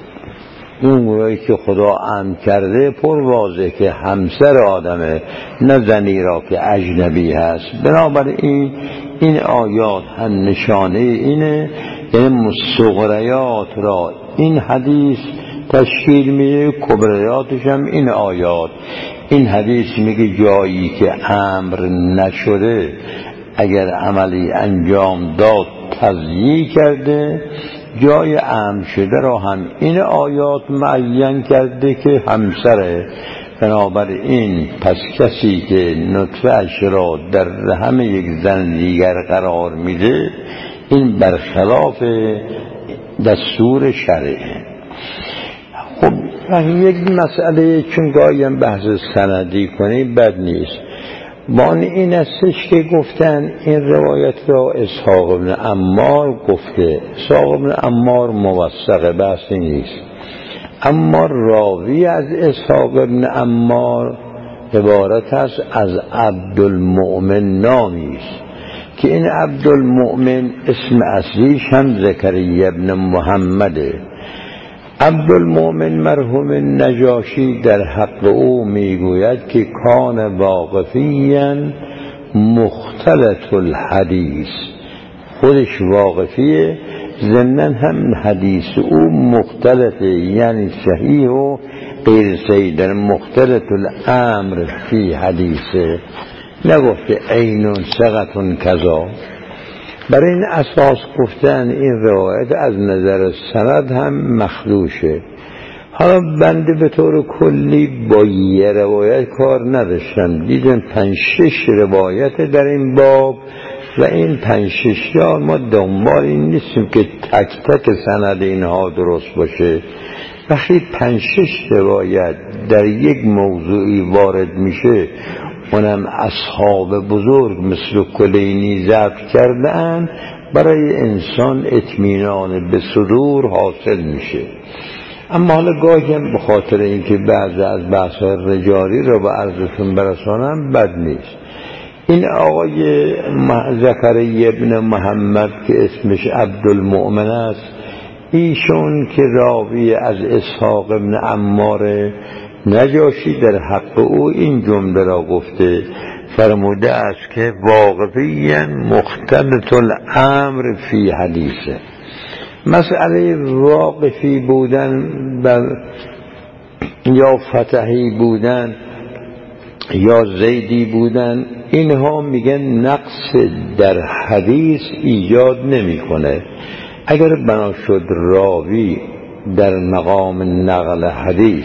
اون رایی که خدا امر کرده پر واضحه که همسر آدمه نه زنی را که اجنبی هست. بنابراین این آیات هم نشانه اینه، یعنی صغریات را این حدیث تشکیل میده، کبریاتش هم این آیات. این حدیث میگه جایی که امر نشده اگر عملی انجام داد تضییع کرده، جای امر شده را هم این آیات معین کرده که همسره. بنابراین پس کسی که نطفه‌اش را در رحم یک زن دیگر قرار میده این برخلاف دستور شرعه. خب یک مسئله چون گاهیم بحث سندی کنیم بد نیست. بان این استش که گفتن این روایت را اسحاق بن عمار گفته. اسحاق بن عمار موثق بحثی نیست، اما راوی از اسحاق بن عمار عبارت است از عبدالمؤمن نامی است که این عبدالمؤمن اسم اصلیش هم زکریا ابن محمده. عبدالمؤمن مرحوم نجاشی در حق او میگوید که کان واقفیاً مختلط الحدیث، خودش واقفیه، ضمناً هم حدیث او مختلطه، یعنی صحیح و غیر صحیح. در مختلط الامر فی حدیثه نگفته عین ثقة کذا. برای این اساس گفتن این روایت از نظر سند هم مخدوشه. حالا بنده به طور کلی با یه روایت کار نداشتم، دیدم پنج شش روایت در این باب و این پنج شش تا ما دنبال این نیستیم که تک تک سند اینها درست باشه. وقتی پنج شش روایت در یک موضوعی وارد میشه، اونم اصحاب بزرگ مثل کلینی ضبط کردن، برای انسان اطمینان به صدور حاصل میشه. اما حالا گاهی هم به خاطر اینکه بعضی از بحث رجالی رو به عرضتون برسانم بد نیست. این آقای زکریا ابن محمد که اسمش عبدالمؤمن است، ایشون که راوی از اسحاق ابن عمار نجاشی در حق او این جمله را گفته، فرموده است که واقفیاً مختلط الامر فی حدیثه. مسئله واقفی بودن یا فتحی بودن یا زیدی بودن، اینها میگن نقص در حدیث ایجاد نمیکنه. اگر بنا شد راوی در مقام نقل حدیث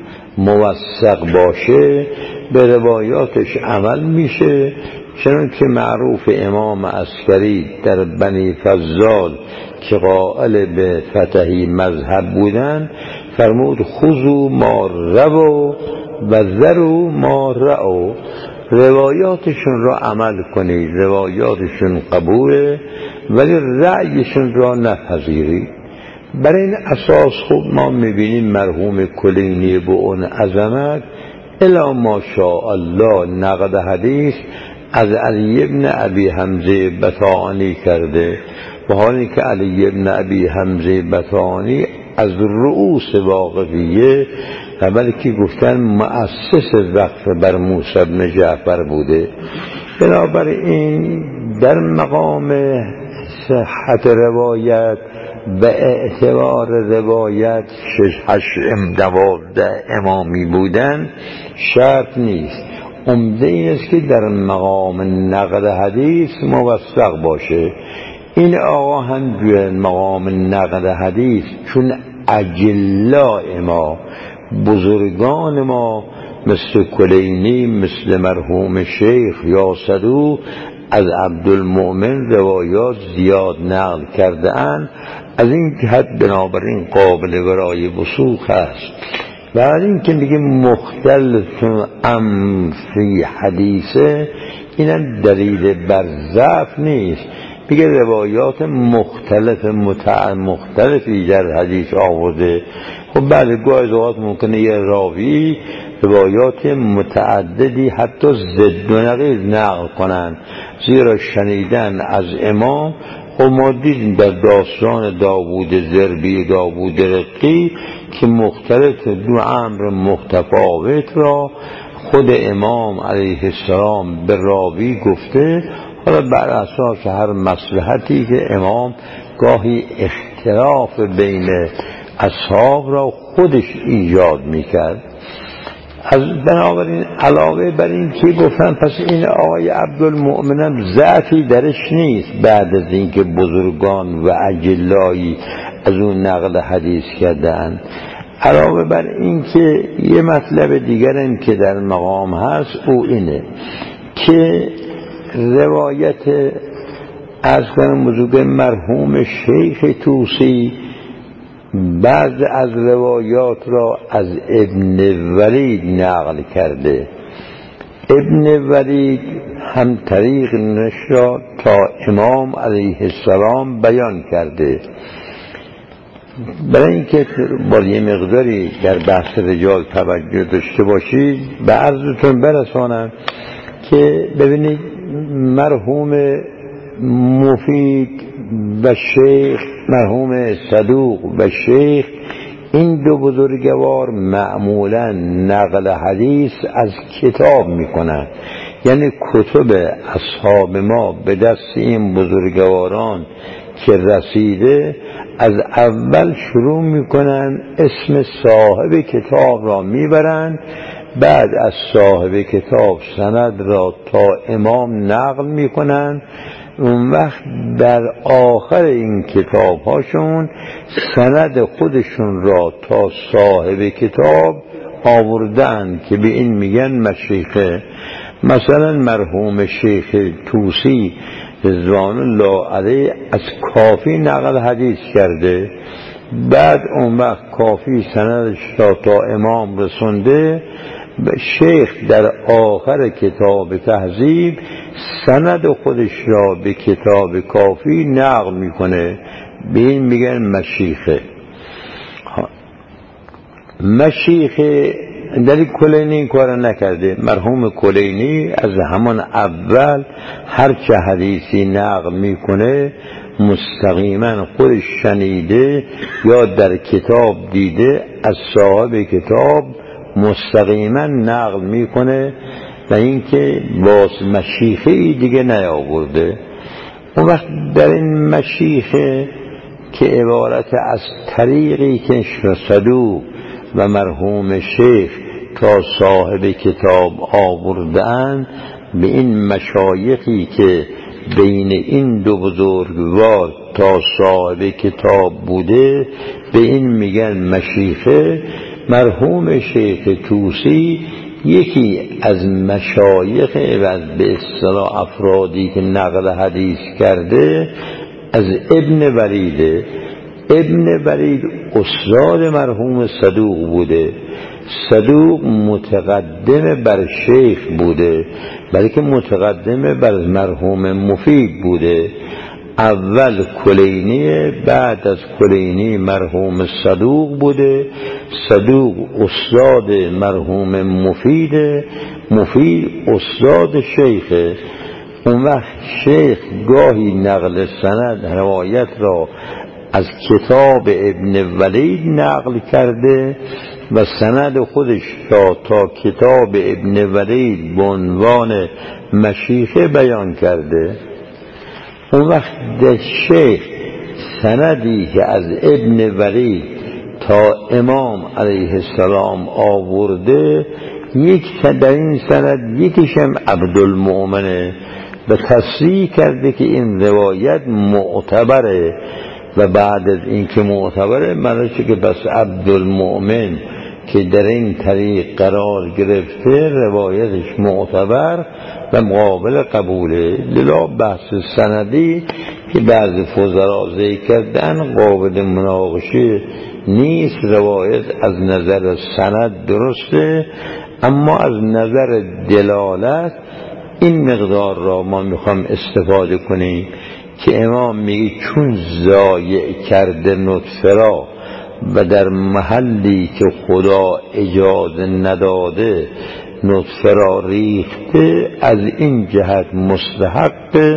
موثق باشه، به روایاتش عمل میشه، چون که معروف امام عسکری در بنی فضال که قائل به فتحی مذهب بودن فرمود خذوا ما رو و ذروا ما رأوا، روایاتشون را عمل کنید، روایاتشون قبوله ولی رأیشون را نپذیرید. برای این اساس خوب ما میبینیم مرحوم کلینی به اون عظمت الا ماشاءالله نقد حدیث از علی ابن ابی حمزه بطانی کرده، و حالی که علی ابن ابی حمزه بطانی از رؤوس واقفیه اولی که گفتن مؤسس وقف بر موسی بن جعفر بوده. بنابراین در مقام صحت روایت به اعتبار روایت شش هشت دوازده امامی بودن شرط نیست، عمده این است که در مقام نقد حدیث موثق باشه. این آقا هم در مقام نقد حدیث چون اجلاء ما بزرگان ما مثل کلینی، مثل مرحوم شیخ یا صدوق از عبدالمؤمن روایات زیاد نقل کرده اند، از این جهت بنابراین قابل برای وثوق است. بعد این که میگه مختلف ام فی حدیثه، اینم دلیل بر ضعف نیست، میگه روایات مختلف متع... مختلفی در حدیث آورده. خب بعد گاهی اوقات ممکنه یه راوی روایات متعددی حتی ضد و نقیض نقل کنن، زیرا شنیدن از امام. خب ما دیدیم در داستان داوود ضربی، داوود رقی که مختلف دو امر متفاوت را خود امام علیه السلام به راوی گفته، حالا بر اساس هر مصلحتی که امام گاهی اختلاف بین اصحاب را خودش ایجاد میکرد. از بنابراین علاوه بر این که گفتن پس این آقای عبدالمؤمن ضعفی درش نیست بعد از اینکه بزرگان و اجلایی از اون نقل حدیث کردن. علاوه بر این که یه مطلب دیگرم که در مقام هست او اینه که روایت از کنم بزرگ مرحوم شیخ توسی بعض از روایات را از ابن ولید نقل کرده. ابن ولید هم طریق نشا تا امام علیه السلام بیان کرده. برای اینکه با یه مقداری در بحث رجال توجه داشته باشید به عرضتون برسانم که ببینید مرحوم مفید و شیخ، مرحوم صدوق و شیخ، این دو بزرگوار معمولا نقل حدیث از کتاب میکنن، یعنی کتب اصحاب ما به دست این بزرگواران که رسیده از اول شروع میکنن اسم صاحب کتاب را میبرن، بعد از صاحب کتاب سند را تا امام نقل میکنن، اون وقت در آخر این کتاب هاشون سند خودشون را تا صاحب کتاب آوردن که به این میگن مشیخه. مثلا مرحوم شیخ توسی رضوان الله علیه از کافی نقل حدیث کرده، بعد اون وقت کافی سندش را تا امام رسونده، شیخ در آخر کتاب تهذیب سند خودش را به کتاب کافی نقل میکنه، به این میگن مشیخه. مشیخه در کلینی این کار نکرده. مرحوم کلینی از همان اول هر چه حدیثی نقل میکنه مستقیما خودش شنیده یا در کتاب دیده، از صاحب کتاب مستقیما نقل میکنه و اینکه باز مشیخه دیگه نیاورده. اون وقت در این مشیخه که عبارت از طریقی که صدوق و مرحوم شیخ تا صاحب کتاب آوردن، به این مشایخی که بین این دو بزرگوار تا صاحب کتاب بوده به این میگن مشیخه. مرحوم شیخ طوسی یکی از مشایخ و به اصطلاح افرادی که نقل حدیث کرده از ابن ولیده. ابن ولید استاد مرحوم صدوق بوده. صدوق متقدم بر شیخ بوده، بلکه متقدم بر مرحوم مفید بوده. اول کلینی، بعد از کلینی مرحوم صدوق بوده. صدوق استاد مرحوم مفید، مفید استاد شیخه. اون وقت شیخ گاهی نقل سند روایت را از کتاب ابن ولید نقل کرده و سند خودش را تا کتاب ابن ولید به عنوان مشیخه بیان کرده. اون وقت در شیخ سندی که از ابن ولید تا امام علیه السلام آورده، یک در این سند یکیشم عبدالمؤمنه و تصریح کرده که این روایت معتبره و بعد از این که معتبره معنیشه که بس عبدالمؤمن که در این طریق قرار گرفته روایتش معتبر و مقابل قبوله. لذا بحث سندی که بعض فضلا ذکر کردن قابل مناقشه نیست. روایت از نظر سند درسته، اما از نظر دلالت این مقدار را ما میخوام استفاده کنیم که امام میگه چون ضایع کرده نطفه را و در محلی که خدا اجازه نداده نطفه را ریخته، از این جهت مستحق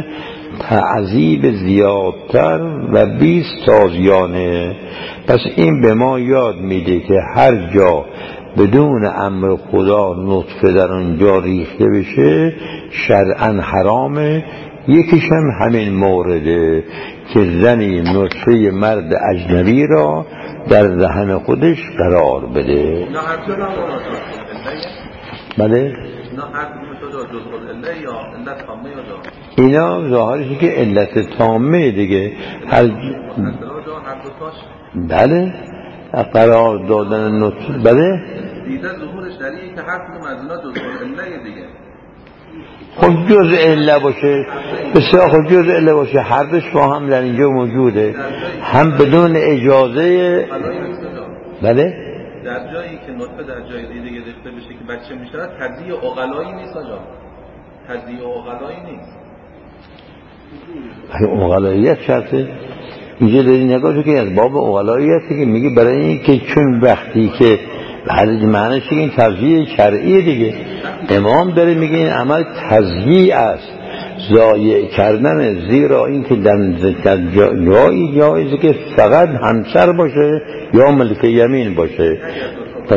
تعذیب زیادتر و بیست تازیانه. پس این به ما یاد میده که هر جا بدون امر خدا نطفه در اونجا ریخته بشه شرعاً حرامه. یکیش هم همین مورده که زنی نطفه مرد اجنبی را در دهن خودش قرار بده. بله؟ اینا ظاهرشی که علت تامه دیگه. هر بله قرار دادن نطفه. بله دیده ظهورش در این که هر کدوم از اینا جزء علت دیگه. خب جز علت باشه، بسیار خب جز علت باشه، هر دوش با هم در اینجا موجوده، هم بدون اجازه. بله در جایی که نطفه در جای دیگه گرفته بشه که بچه میشه، تضییع عقلایی نیست آجا، تضییع عقلایی نیست. عقلاییت شرطه. اینجا داری نگاه که از باب عقلاییتی که میگه برای این که چون وقتی که بعد معنیش که این تضییع شرعیه دیگه. امام داره میگه این عمل تضییع است، ضایع کردن، زیرا این که در جایی جایزه که فقط همسر باشه یا ملک یمین باشه. پس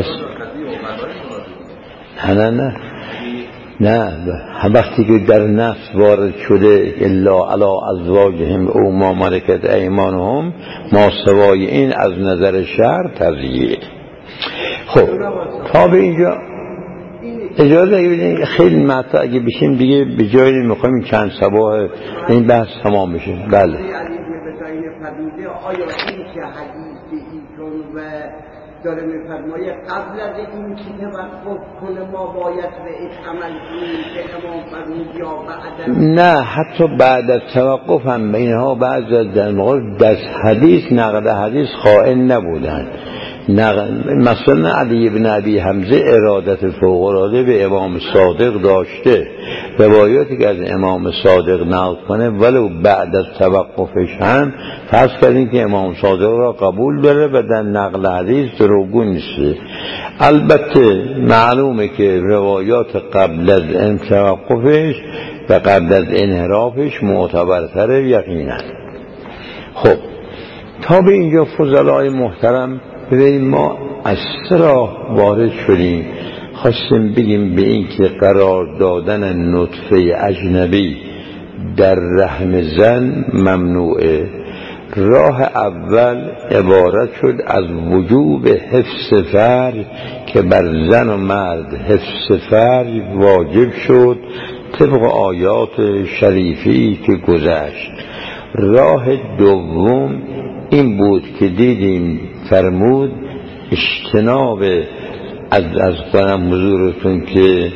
نه نه نه نه وقتی که در نفس وارد شده الا علی ازواجهم او ما ملکت ایمانهم، ما سوای این از نظر شرع تضییع. خب تا به اینجا اجازه بدید خیلی مطلع اگه بشیم دیگه به جایی میخوایم چند صباح این بحث تمام بشه. بله آیا این که حدیث ایشون و داره میفرمایه قبل از این که توقف کنه ما باید به این عمل کنیم که امام فرمود یا بعد. نه حتی بعد از توقف هم اینها بعض از در مقابل در حدیث نقل حدیث خائن نبودن. مثلا علی بن ابی حمزه ارادت فوق‌العاده به امام صادق داشته، روایاتی که از امام صادق نقل کنه ولو بعد از توقفش هم فرض کردیم که امام صادق را قبول داره و در نقل حدیث دروغگو نیست. البته معلومه که روایات قبل از این توقفش و قبل از انحرافش معتبرتره یقینا. خب تا به اینجا فضلای محترم ببینیم ما از سه راه وارد شدیم. خواستیم بگیم به این که قرار دادن نطفه اجنبی در رحم زن ممنوعه. راه اول عبارت شد از وجوب حفظ فرج که بر زن و مرد حفظ فرج واجب شد طبق آیات شریفی که گذشت. راه دوم این بود که دیدیم فرمود اجتناب از از کنم حضورتون که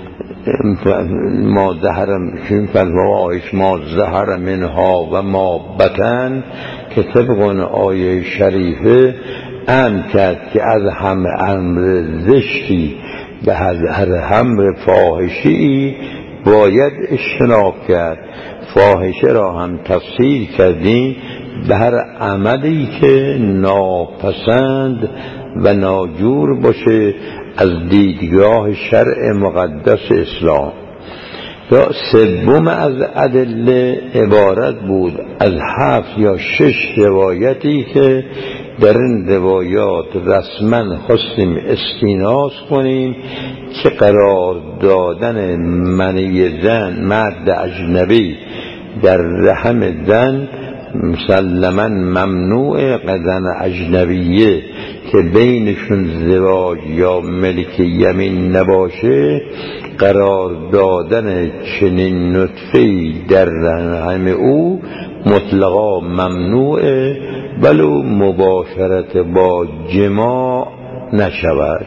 ما زهرم چون فرما آیش ما زهر منها و ما بطن که طبق اون آیه شریفه امر کرد که از هم امر زشتی به هر امر فاحشی باید اجتناب کرد. فاحشه را هم تفسیر کردیم به هر عملی که ناپسند و ناجور باشه از دیدگاه شرع مقدس اسلام. یا سوم از ادله عبارت بود از هفت یا شش روایتی که در این روایات رسما خواستیم استیناس کنیم که قرار دادن منی زن مرد اجنبی در رحم زن مسلما ممنوع. قدن اجنبیه که بینشون زواج یا ملک یمین نباشه قرار دادن چنین نطفه‌ای در رحم او مطلقا ممنوعه ولو مباشرت با جماع نشود.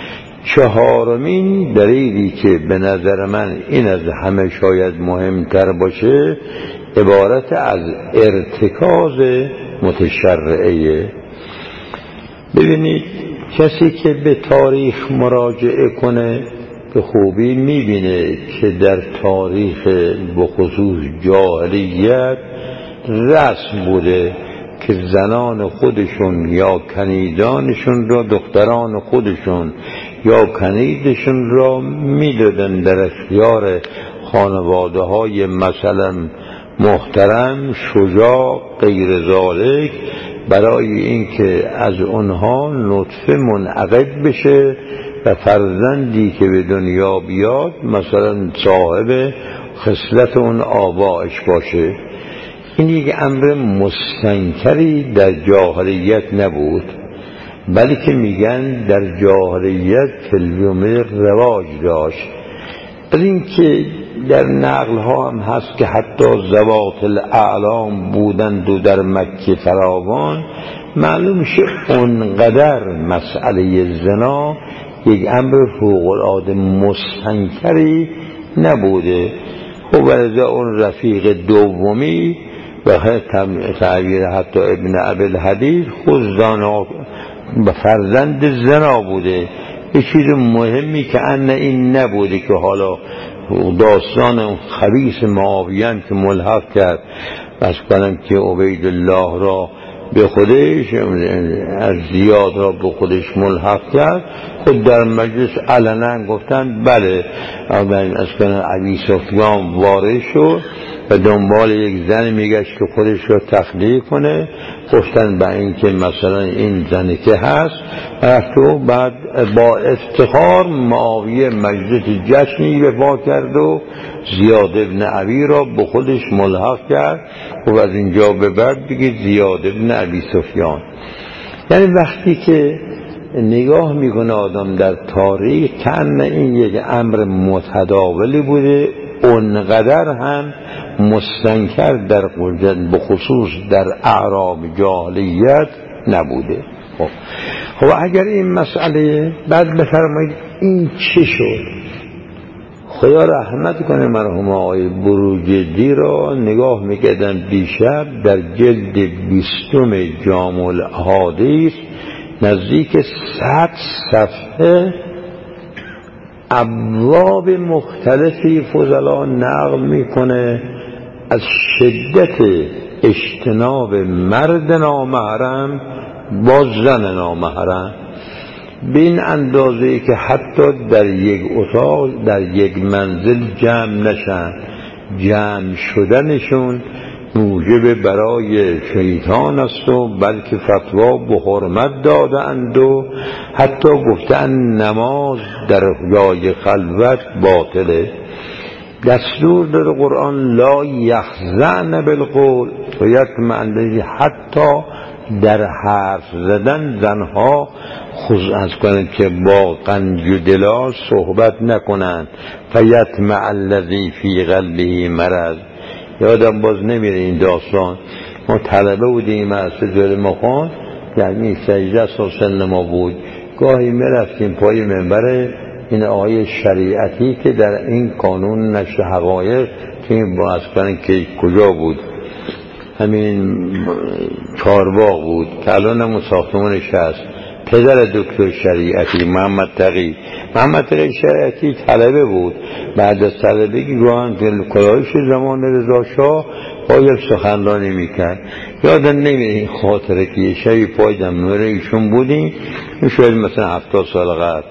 چهارمین دلیلی که به نظر من این از همه شاید مهمتر باشه عبارت از ارتکاز متشرعه. ببینید کسی که به تاریخ مراجعه کنه به خوبی میبینه که در تاریخ بخصوص جاهلیت رسم بوده که زنان خودشون یا کنیدانشون را دختران خودشون یا کنیدشون را میدادن در اختیار خانواده های مثلا محترم شجاع غیر ذالک برای اینکه از اونها نطفه منعقد بشه و فرزندی که به دنیا بیاد مثلا صاحب خصلت اون آبائش باشه. این یک امر مستنکری در جاهلیت نبود، بلکه میگن در جاهلیت کلمه رواج داشت. از این که در نقل ها هم هست که حتی ذوات الاعلام بودند و در مکه فراوان، معلوم شد اونقدر مسئله زنا یک امر فوق العاده مستنکری نبوده. خب ولذا اون رفیق دومی و تعبیر حتی ابن ابی الحدید خود زنا و فرزند زنا بوده. یه چیز مهمی که ان این نبوده که حالا داستان خبیث معاویه که ملحق کرد بس کنم که عبیدالله را به خودش از زیاد را به خودش ملحق کرد. خود در مجلس علنا گفتن بله از کنم ابی سفیان وارد شد و دنبال یک زن میگشت که خودش را تخلیه کنه. گفتن با اینکه مثلا این زنی که هست رفت و بعد با افتخار معاویه مجلس جشنی به پا کرد و زیاد ابن ابی را به خودش ملحق کرد و از اینجا به بعد بگید زیاد ابن ابی سفیان. یعنی وقتی که نگاه میکنه آدم در تاریخ کأن این یک امر متداولی بوده، اونقدر هم مستنکر در بخصوص در اعراب جاهلیت نبوده. خب خب اگر این مسئله بعد بفرمایید این چی شد؟ خدا رحمت کنه مرحوم آقای بروجردی را نگاه میکردم دیشب در جلد بیستم جامع الاحادیث نزدیک صد صفحه ابواب مختلفی فضلا نقل میکنه از شدت اجتناب مرد نامحرم با زن نامحرم، به این اندازه که حتی در یک اتاق در یک منزل جمع نشن، جمع شدنشون موجب برای شیطان است و بلکه فتوا به حرمت دادند و حتی گفتن نماز در جای خلوت باطله. دستور در قرآن لا یخضعن بالقول و یطمئن، حتی در حرف زدن زنها خضوع کنند که با قنج و دلا صحبت نکنند. فیطمع الذی فی قلبه مرض. یادم باز نمیره این داستان، ما طلبه بودیم از سجل مخان، یعنی سجده سال سن ما بود، گاهی میرفتیم پای منبر این آیه شریعتی که در این قانون نشر حقایق که این باز کنن که کجا بود، همین چارباغ بود که الان هم ساختمانش هست، پدر دکتر شریعتی محمد تقی محمد تقی شریعتی طلبه بود. بعد از طلبگی گوهن کلاهش زمان رضا شاه باید سخنرانی میکرد. یادم نمیره این خاطره که یه شبی پای دمنوره ایشون بودیم، شاید مثلا هفتاد سال قبل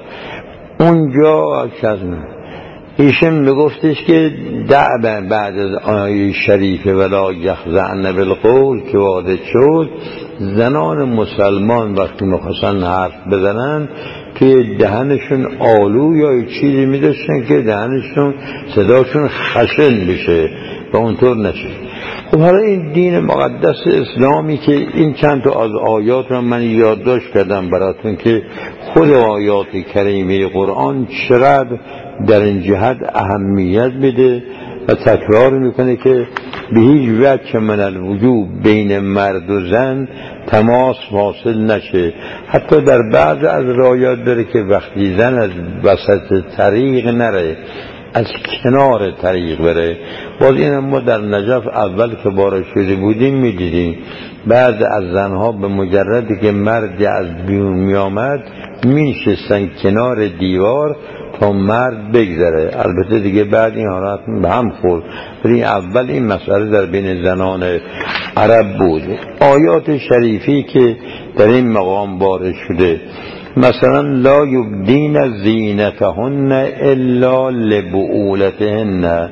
اونجا کزمه ایشون میگفتش که دعبن بعد از آیه شریف ولا یخضعن بالقول که وارد شد، زنان مسلمان وقتی میخواستن حرف بزنن توی دهنشون آلو یا چیزی میداشتن که دهنشون صداشون خشن بشه و اونطور نشه. خب حالا این دین مقدس اسلامی که این چند تا از آیات رو من یادداشت کردم براتون که خود آیات کریمه قرآن چقدر در این جهت اهمیت بده و تکرار میکنه که به هیچ وجه من الوجوب بین مرد و زن تماس حاصل نشه. حتی در بعض از رایات داره که وقتی زن از وسط طریق نره، از کنار طریق بره. باز این ما در نجف اول که وارد شده بودیم میدیدیم بعض از زنها به مجردی که مرد از بیرون میامد میشستن کنار دیوار تا مرد بگذره. البته دیگه بعد این حالات به هم خورد، ولی اول این مسئله در بین زنان عرب بود. آیات شریفی که در این مقام وارد شده مثلا لا یبدین زینتهن الا لبعولتهن،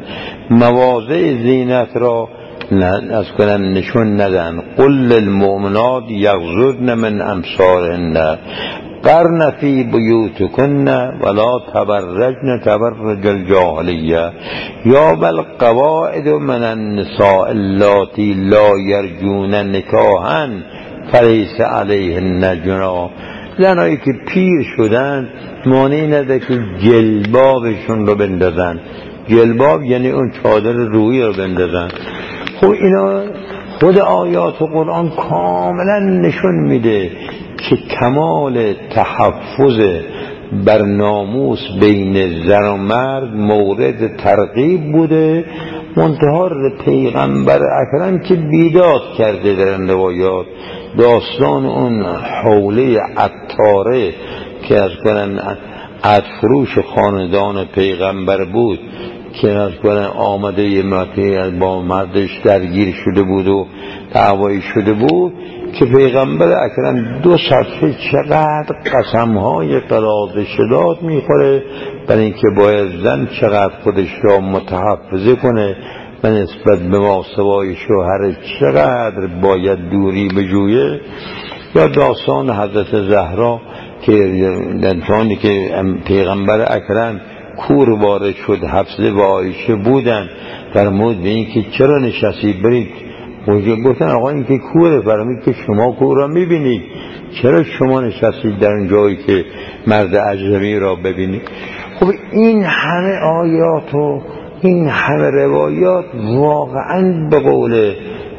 مواضع زینت را از کنن نشون ندن. قل للمؤمنات یغضضن من ابصارهن قرن فی بیوتکن ولا تبرجن تبرج الجاهلیه یا بل قواعد من النساء اللاتی لا یرجون نکاحا فلیس علیهن جناح. زنایی که پیر شدن مانعی نده که جلبابشون رو بندازن. جلباب یعنی اون چادر رویی رو بندازن. خب اینا خود آیات قرآن کاملا نشون میده که کمال تحفظ بر ناموس بین زن و مرد مورد ترغیب بوده. منتها پیغمبر اکرم که بیداد کرده در این روایات، داستان اون حوله عطاره که از کنن عطفروش خاندان پیغمبر بود که از کنن آمده یه مرتی با مردش درگیر شده بود و دعوایی شده بود که پیغمبر اکرم دو صفحه چقدر قسمهای قلاده شداد میخوره برای اینکه باید زن چقدر خودش را متحفظه کنه و نسبت به ماسوای شوهر چقدر باید دوری بجویه. یا داستان حضرت زهرا که دنتانی که پیغمبر اکرم کور وارد شد، حفظه و عایشه بودن در مورد اینکه چرا نشستی برید موجود گفتن آقا این که کوره، فرمید که شما کور را میبینید، چرا شما نشستید در اون جایی که مرد اجنبی را ببینید. خب این همه آیات و این همه روایات واقعا به قول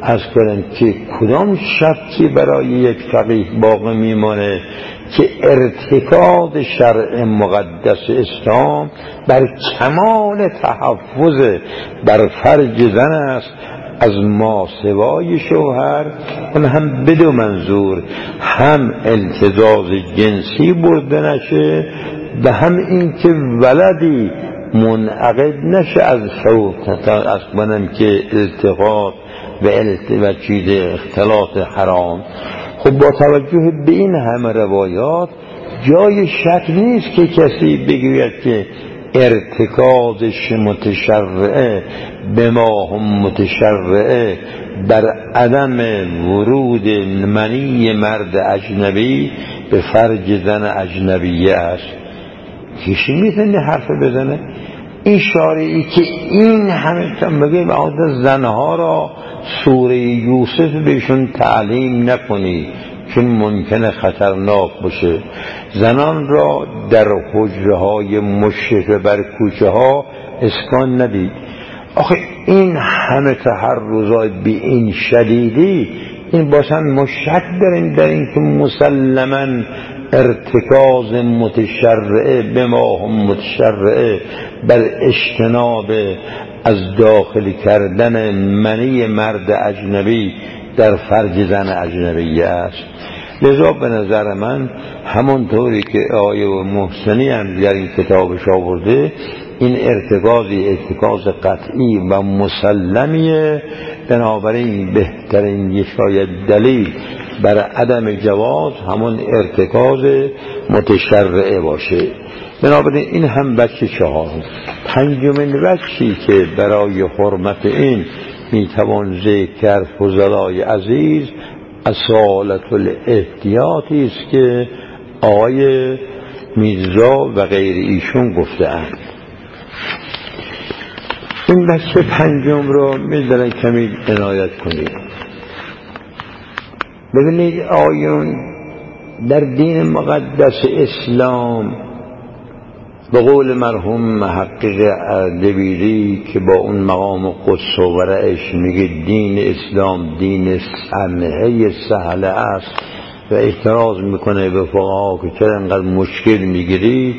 از کنم که کدام شرطی برای یک فقیه باقی میمانه که ارتکاب شرع مقدس اسلام بر کمال تحفظ بر فرج زن است از ماسوای شوهر، اون هم بدو منظور هم التزاز جنسی برده نشه و هم این که ولدی منعقد نشه از شوق از منم که التقاط و و چیز اختلاط حرام. خب با توجه به این همه روایات جای شک نیست که کسی بگوید که ارتکازش متشرعه به ما هم متشرعه بر عدم ورود منی مرد اجنبی به فرج زن اجنبیه است. کسی میتونه حرف بزنه؟ این شارعی که این همه بگه بعد زنها را سوره یوسف بهشون تعلیم نکنی چون ممکنه خطرناک باشه، زنان را در حجره های مشرفه بر کوچه ها اسکان ندید. آخه این همه تحرزات به این شدیدی، این باشن مشک داریم در این که مسلما ارتکاز متشرعه به ما هم متشرعه بر اجتناب از داخل کردن منی مرد اجنبی در فرج زن اجنبی است. لذا به نظر من همونطوری که آیه محسنی هم در این کتابش آورده، این ارتکازی ارتکاز قطعی و مسلمیه، بنابراین بهترین یشاید دلیل بر عدم جواز همون ارتکاز متشرعه باشه. بنابراین این هم بچه چهارم. پنجمین بچی که برای حرمت این میتوان ذکر کرد فضلای عزیز اصالت الاحتیاطی است که آقای میرزا و غیر ایشون گفته اند. این بچه پنجم رو میذارن کمی عنایت کنید. ببینید آیون در دین مقدس اسلام به قول مرحوم محقق اردبیلی که با اون مقام قدس و ورعش میگه دین اسلام دین سمحه سهله است و اعتراض میکنه به فقها که چرا انقدر مشکل میگیرید.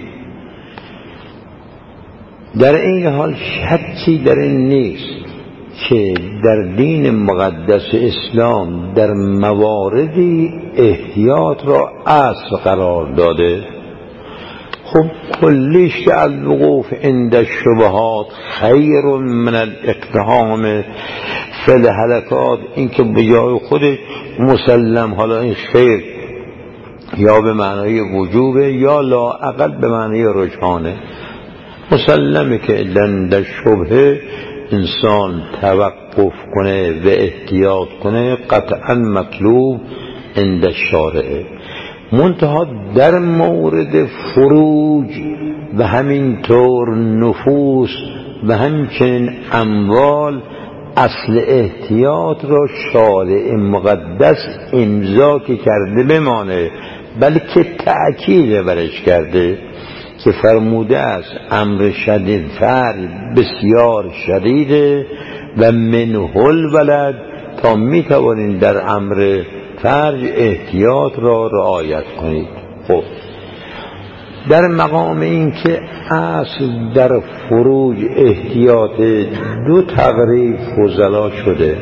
در این حال شکی در این نیست که در دین مقدس اسلام در مواردی احتیاط را اصل قرار داده. خب کلیش که الوقوف عند الشبهات خیر من الاقتحام فی الهلکات، این که به جای خودش مسلم، حالا این خیر یا به معنای وجوبه یا لااقل به معنای رجحانه، مسلمه که عند الشبهه انسان توقف کنه و احتیاط کنه قطعا مطلوب عند الشارعه. منتها در مورد فروج و همینطور نفوس و همچنین اموال اصل احتیاط را شارع مقدس امضا که کرده بمانه، بلکه تأکید برش کرده که فرموده است امر شدید تر بسیار شدیده و منه الولد، تا می توانید در امر فرج احتیاط را رعایت کنید. خب در مقام این که اصل در فروج احتیاط دو تقریب فضلا شده.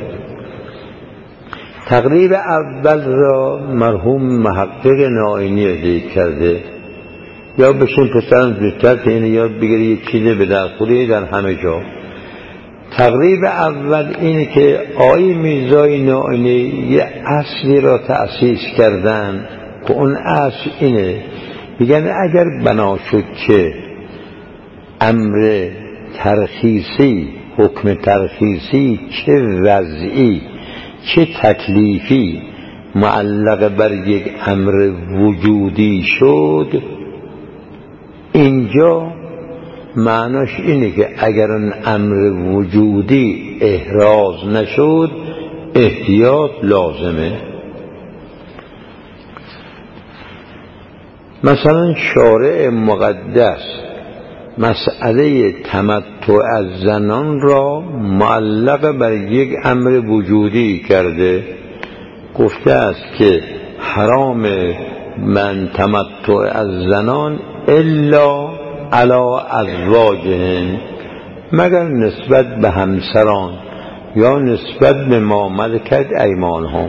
تقریب اول را مرحوم محقق نائینی ذکر کرده، یا بشین پسرم زودتر که اینه یاد بگیری یک چیزی به در خوری در همه جا. تقریب اول اینه که آقای میرزای نائینی یه اصلی را تأسیس کردن که اون اصل اینه، میگن اگر بنا شد که امر ترخیصی، حکم ترخیصی چه وضعی چه تکلیفی معلق بر یک امر وجودی شد، اینجا معناش اینه که اگر اون امر وجودی احراز نشد احتیاط لازمه. مثلا شارع مقدس مسئله تمتع از زنان را معلق بر یک امر وجودی کرده. گفته است که حرام من تمتع از زنان الا علی ازواجهن، مگر نسبت به همسران یا نسبت به ما ملکت ایمانهم.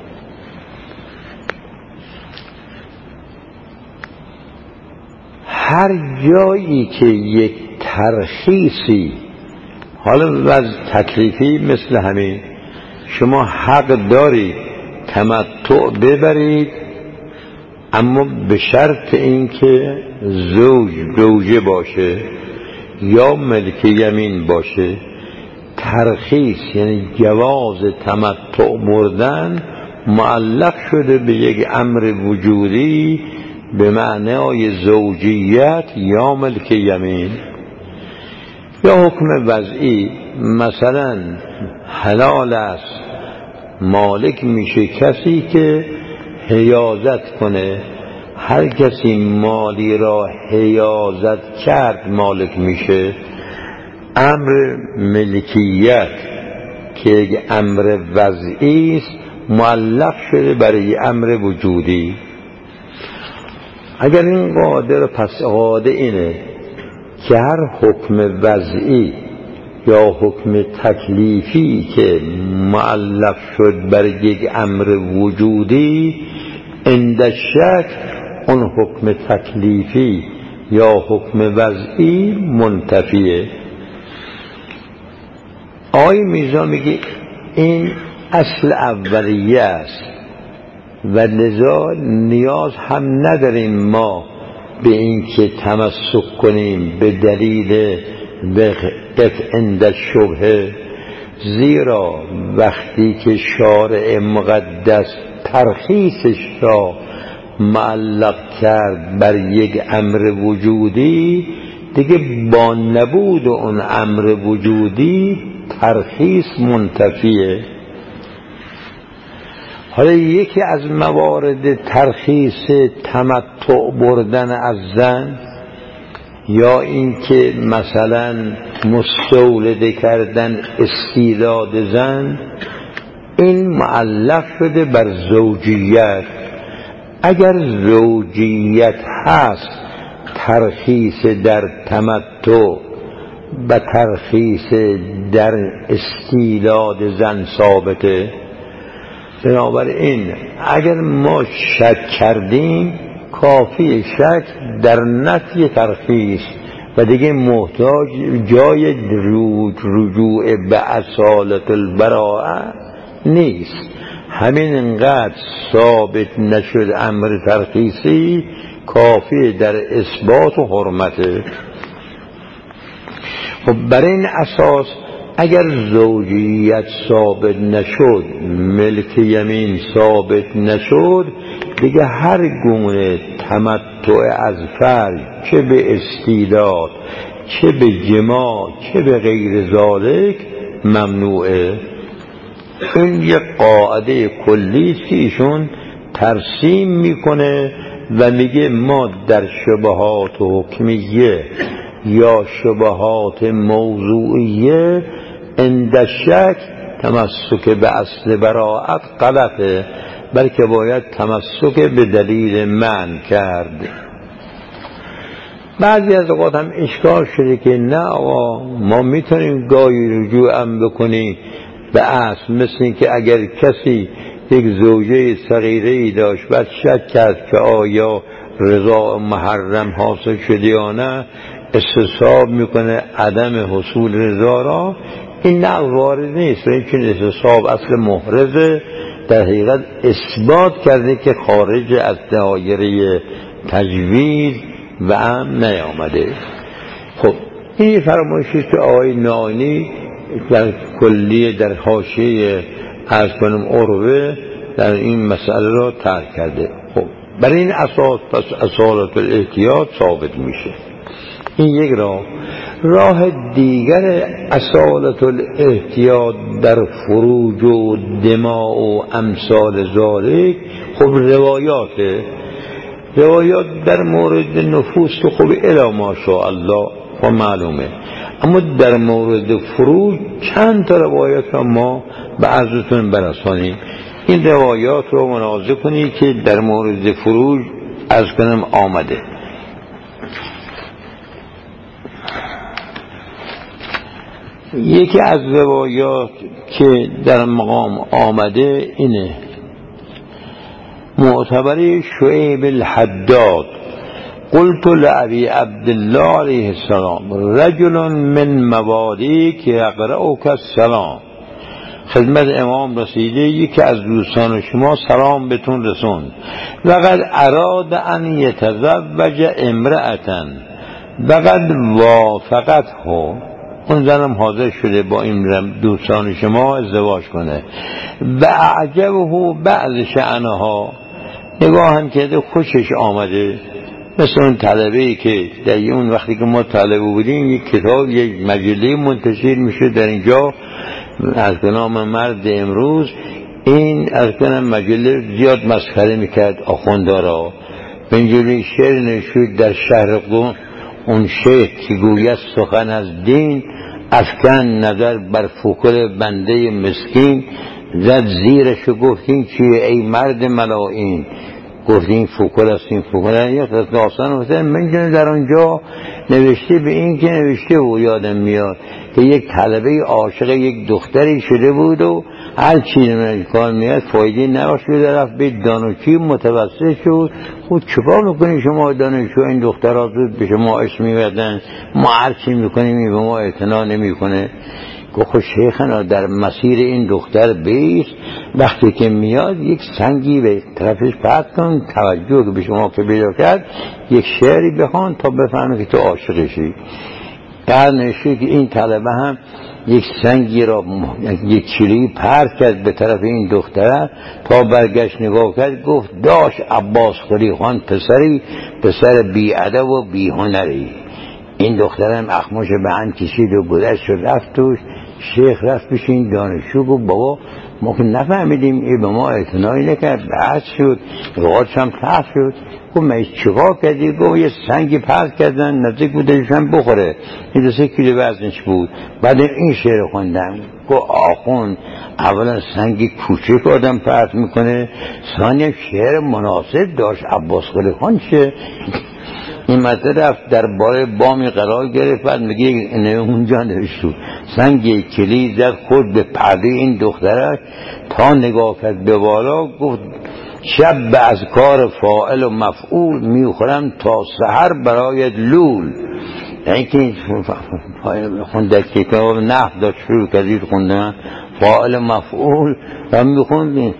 هر جایی که یک ترخیصی، حالا وضع تکلیفی مثل همین، شما حق دارید تمتع ببرید، اما به شرط اینکه زوج زوجه باشه یا ملک یمین باشه. ترخیص یعنی جواز تمتع بردن معلق شده به یک امر وجودی به معنای زوجیت یا ملک یمین. یا حکم وضعی، مثلا حلال است مالک میشه کسی که حیازت کنه. هر کسی مالی را حیازت کرد مالک میشه. امر ملکیت که یک امر وضعی است معلق شده برای امر وجودی. اگر این قاعده، پس قاعده اینه که هر حکم وضعی یا حکم تکلیفی که معلق شد بر یک امر وجودی، عند شک اون حکم تکلیفی یا حکم وضعی منتفیه. آقای میرزا میگه این اصل اولیه است و لذا نیاز هم نداریم ما به این که تمسک کنیم به دلیل وقف عند شبهه، زیرا وقتی که شارع مقدس ترخیصش را معلق کرد بر یک امر وجودی، دیگه با نبود اون امر وجودی ترخیص منتفیه. حالا یکی از موارد ترخیص تمتع بردن از زن، یا اینکه مثلا مستولده کردن استیلاد زن، این معلق شده بر زوجیت. اگر زوجیت هست ترخیص در تمتع و ترخیص در استیلاد زن ثابته. بنابراین اگر ما شک کردیم کافی شک در نفی ترخیص و دیگه محتاج جای رجوع به اصالت البراءه نیست. همین انقدر ثابت نشد امر ترخیصی کافی در اثبات و حرمته. خب بر این اساس اگر زوجیت ثابت نشد، ملک یمین ثابت نشد، دیگه هر گونه تمتع از فرج، چه به استیلاد، چه به جماع، چه به غیر ذالک، ممنوعه. این یک قاعده کلی که ایشون ترسیم میکنه و میگه ما در شبهات حکمیه یا شبهات موضوعیه عند شک تمسک به اصل براءت غلطه، بلکه باید تمسک به دلیل من کرد. بعضی از اوقات هم اشکال شده که نه آقا ما میتونیم گاهی رجوع هم بکنیم به اصل، مثل این که اگر کسی یک زوجه صغیره‌ای داشت بعد شک کرد که آیا رضا محرم حاصل شده یا نه، استصحاب میکنه عدم حصول رضا را. این نه وارد نیست و این چون استصحاب اصل محرزه، در حقیقت اثبات کرده که خارج از دایره تجویز و هم نیامده. خب این فرمایشی که آقای نانی در کلیه در حاشیه از کنم عروه در این مسئله را ترک کرده. خب بر این اساس پس اصالت الاحتیاط ثابت میشه. این یک راه. راه دیگر اصالت الاحتیاط در فروج و دماء و امثال ذالک، خب روایات روایات در مورد نفوس که خب الی ما شاء الله و معلومه. اما در مورد فروج چند تا روایت را ما به عرضتون برسانیم. این روایات رو مناظره کنید که در مورد فروج از کنم آمده. یکی از روایات که در مقام آمده اینه، معتبر شعیب الحداد قلت لأبي عبدالله علیه السلام رجل من موالیک یقرأک السلام، خدمت امام رسیده یکی از دوستان شما سلام بهتون رسوند، وقد اراد ان یتزوج امرأة وقد وافقته، اون زنم حاضر شده با این دوستان شما ازدواج کنه، و اعجبه بعض شأنها، نگاه هم کرده خوشش آمده، مثل اون طلبه‌ای که در اون وقتی که ما طلبه بودیم یک کتاب یک مجله منتشر میشه در اینجا از نام مرد امروز، این از کنم مجله زیاد مسخره میکرد آخوندارا، به اینجوری شعر نشود در شهر قم، اون شیخ که گوید سخن از دین، افکن نظر بر فکر بنده مسکین، زد زیرش و گفتین چیه ای مرد ملائین، گفتین فکر است این فکر است داستان مثلا من جنه در آنجا نوشته به این که نوشته و یادم میاد که یک طلبه عاشق یک دختری شده بود و هر چی من کار میاد فایده نباشت و رفت به دانشجوی متوسط شد. خود چیکار میکنی شما دانشجو، این دخترها زود به شما عشق می‌ورزن، ما هر چی میکنیم این به ما اعتنا نمیکنه. گفت شیخنا در مسیر این دختر بیست، وقتی که میاد یک سنگی به طرفش پرت کن، توجه که به شما که پیدا کرد یک شعری بخوان تا بفهمه که تو عاشقشی. در نشی که این طلبه هم یک سنگی را یک چیلی پرت کرد به طرف این دختره، تا برگشت نگاه کرد گفت داش عباس خلی خان پسری پسر بی ادب و بی هنری. این دخترم اخماش به هم کشید و گذشت شد رفت توش. شیخ رفت پیش این دانشجو گفت بابا ما که نفهمیدیم این به ما اعتنایی نکرد، بحث شد روحاتش هم تحت شد. گفت من چیکار کردی؟ گفت یه سنگی پرت کردن نزدیک بودشم بخوره، این دو سه کیلو وزنش بود. بعد این شعر خوندم گفت آخون اولا سنگی کوچک آدم پرت میکنه، ثانیا شعر مناسب داشت عباس خلی خان چه این مطلب رفت در باره بامی قرار گرفت. بعد میگه اینه اونجا نوشتو سنگ کلی زد خود به پرده این دختره تا نگاه کرد به بالا، گفت شب از کار فاعل و مفعول میخورم تا سحر برای لول. یعنی که خونده که کتاب نحو داشت شروع کردید خوندن فاعل و مفعول و میخوندیم.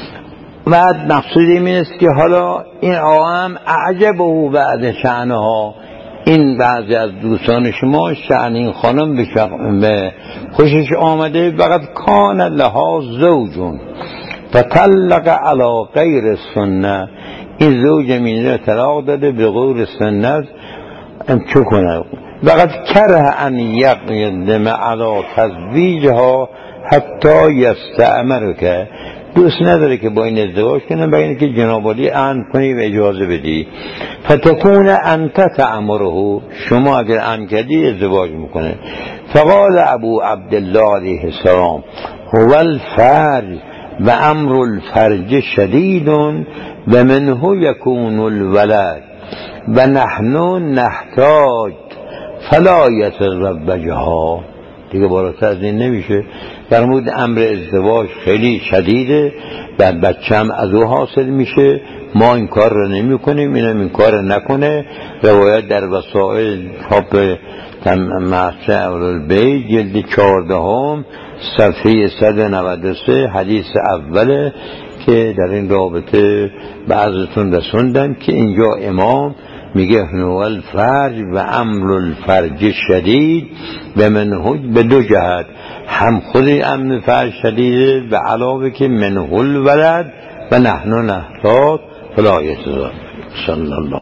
بعد مقصود این است که حالا این آقام اعجبه و بعد شأنها، این بعضی از دوستان شما شأن این خانم به خوشش آمده، فقط کان لها زوجون فطلق علی غیر سنه، این زوج مینه طلاق داده به غیر سنت، چه کنه؟ فقط کره ان یقدم علی تزویجها حتی یستأمر که دوست نداره که با این ازدواج کنه، با این که جناب عالی امر کنی و اجازه بدی. فتکون انت تأمره، شما اگر امر کردی ازدواج میکنه. فقال ابو عبدالله علیه السلام هو الفرج و امر الفرج شدید و منه یکون الولد و نحن نحتاج فلا یتزوجها. دیگه بالاتر از این نمیشه. فرمود امر ازدواج خیلی شدیده و بچه هم از او حاصل میشه، ما این کار رو نمی کنیم، اینم این کار نکنه. روایت در وسائل تاپ محصه اولالبیت جلد چهاردهم صفحه صد و نود و سه حدیث اوله که در این رابطه بعضتون رسوندم که اینجا امام میگه هو الفرج و امر الفرج شدید و منه به دو جهت، هم خود امر فرج شدیده و علاوه که منه الولد و نحن نحتاج فلا یتزوج. صلی الله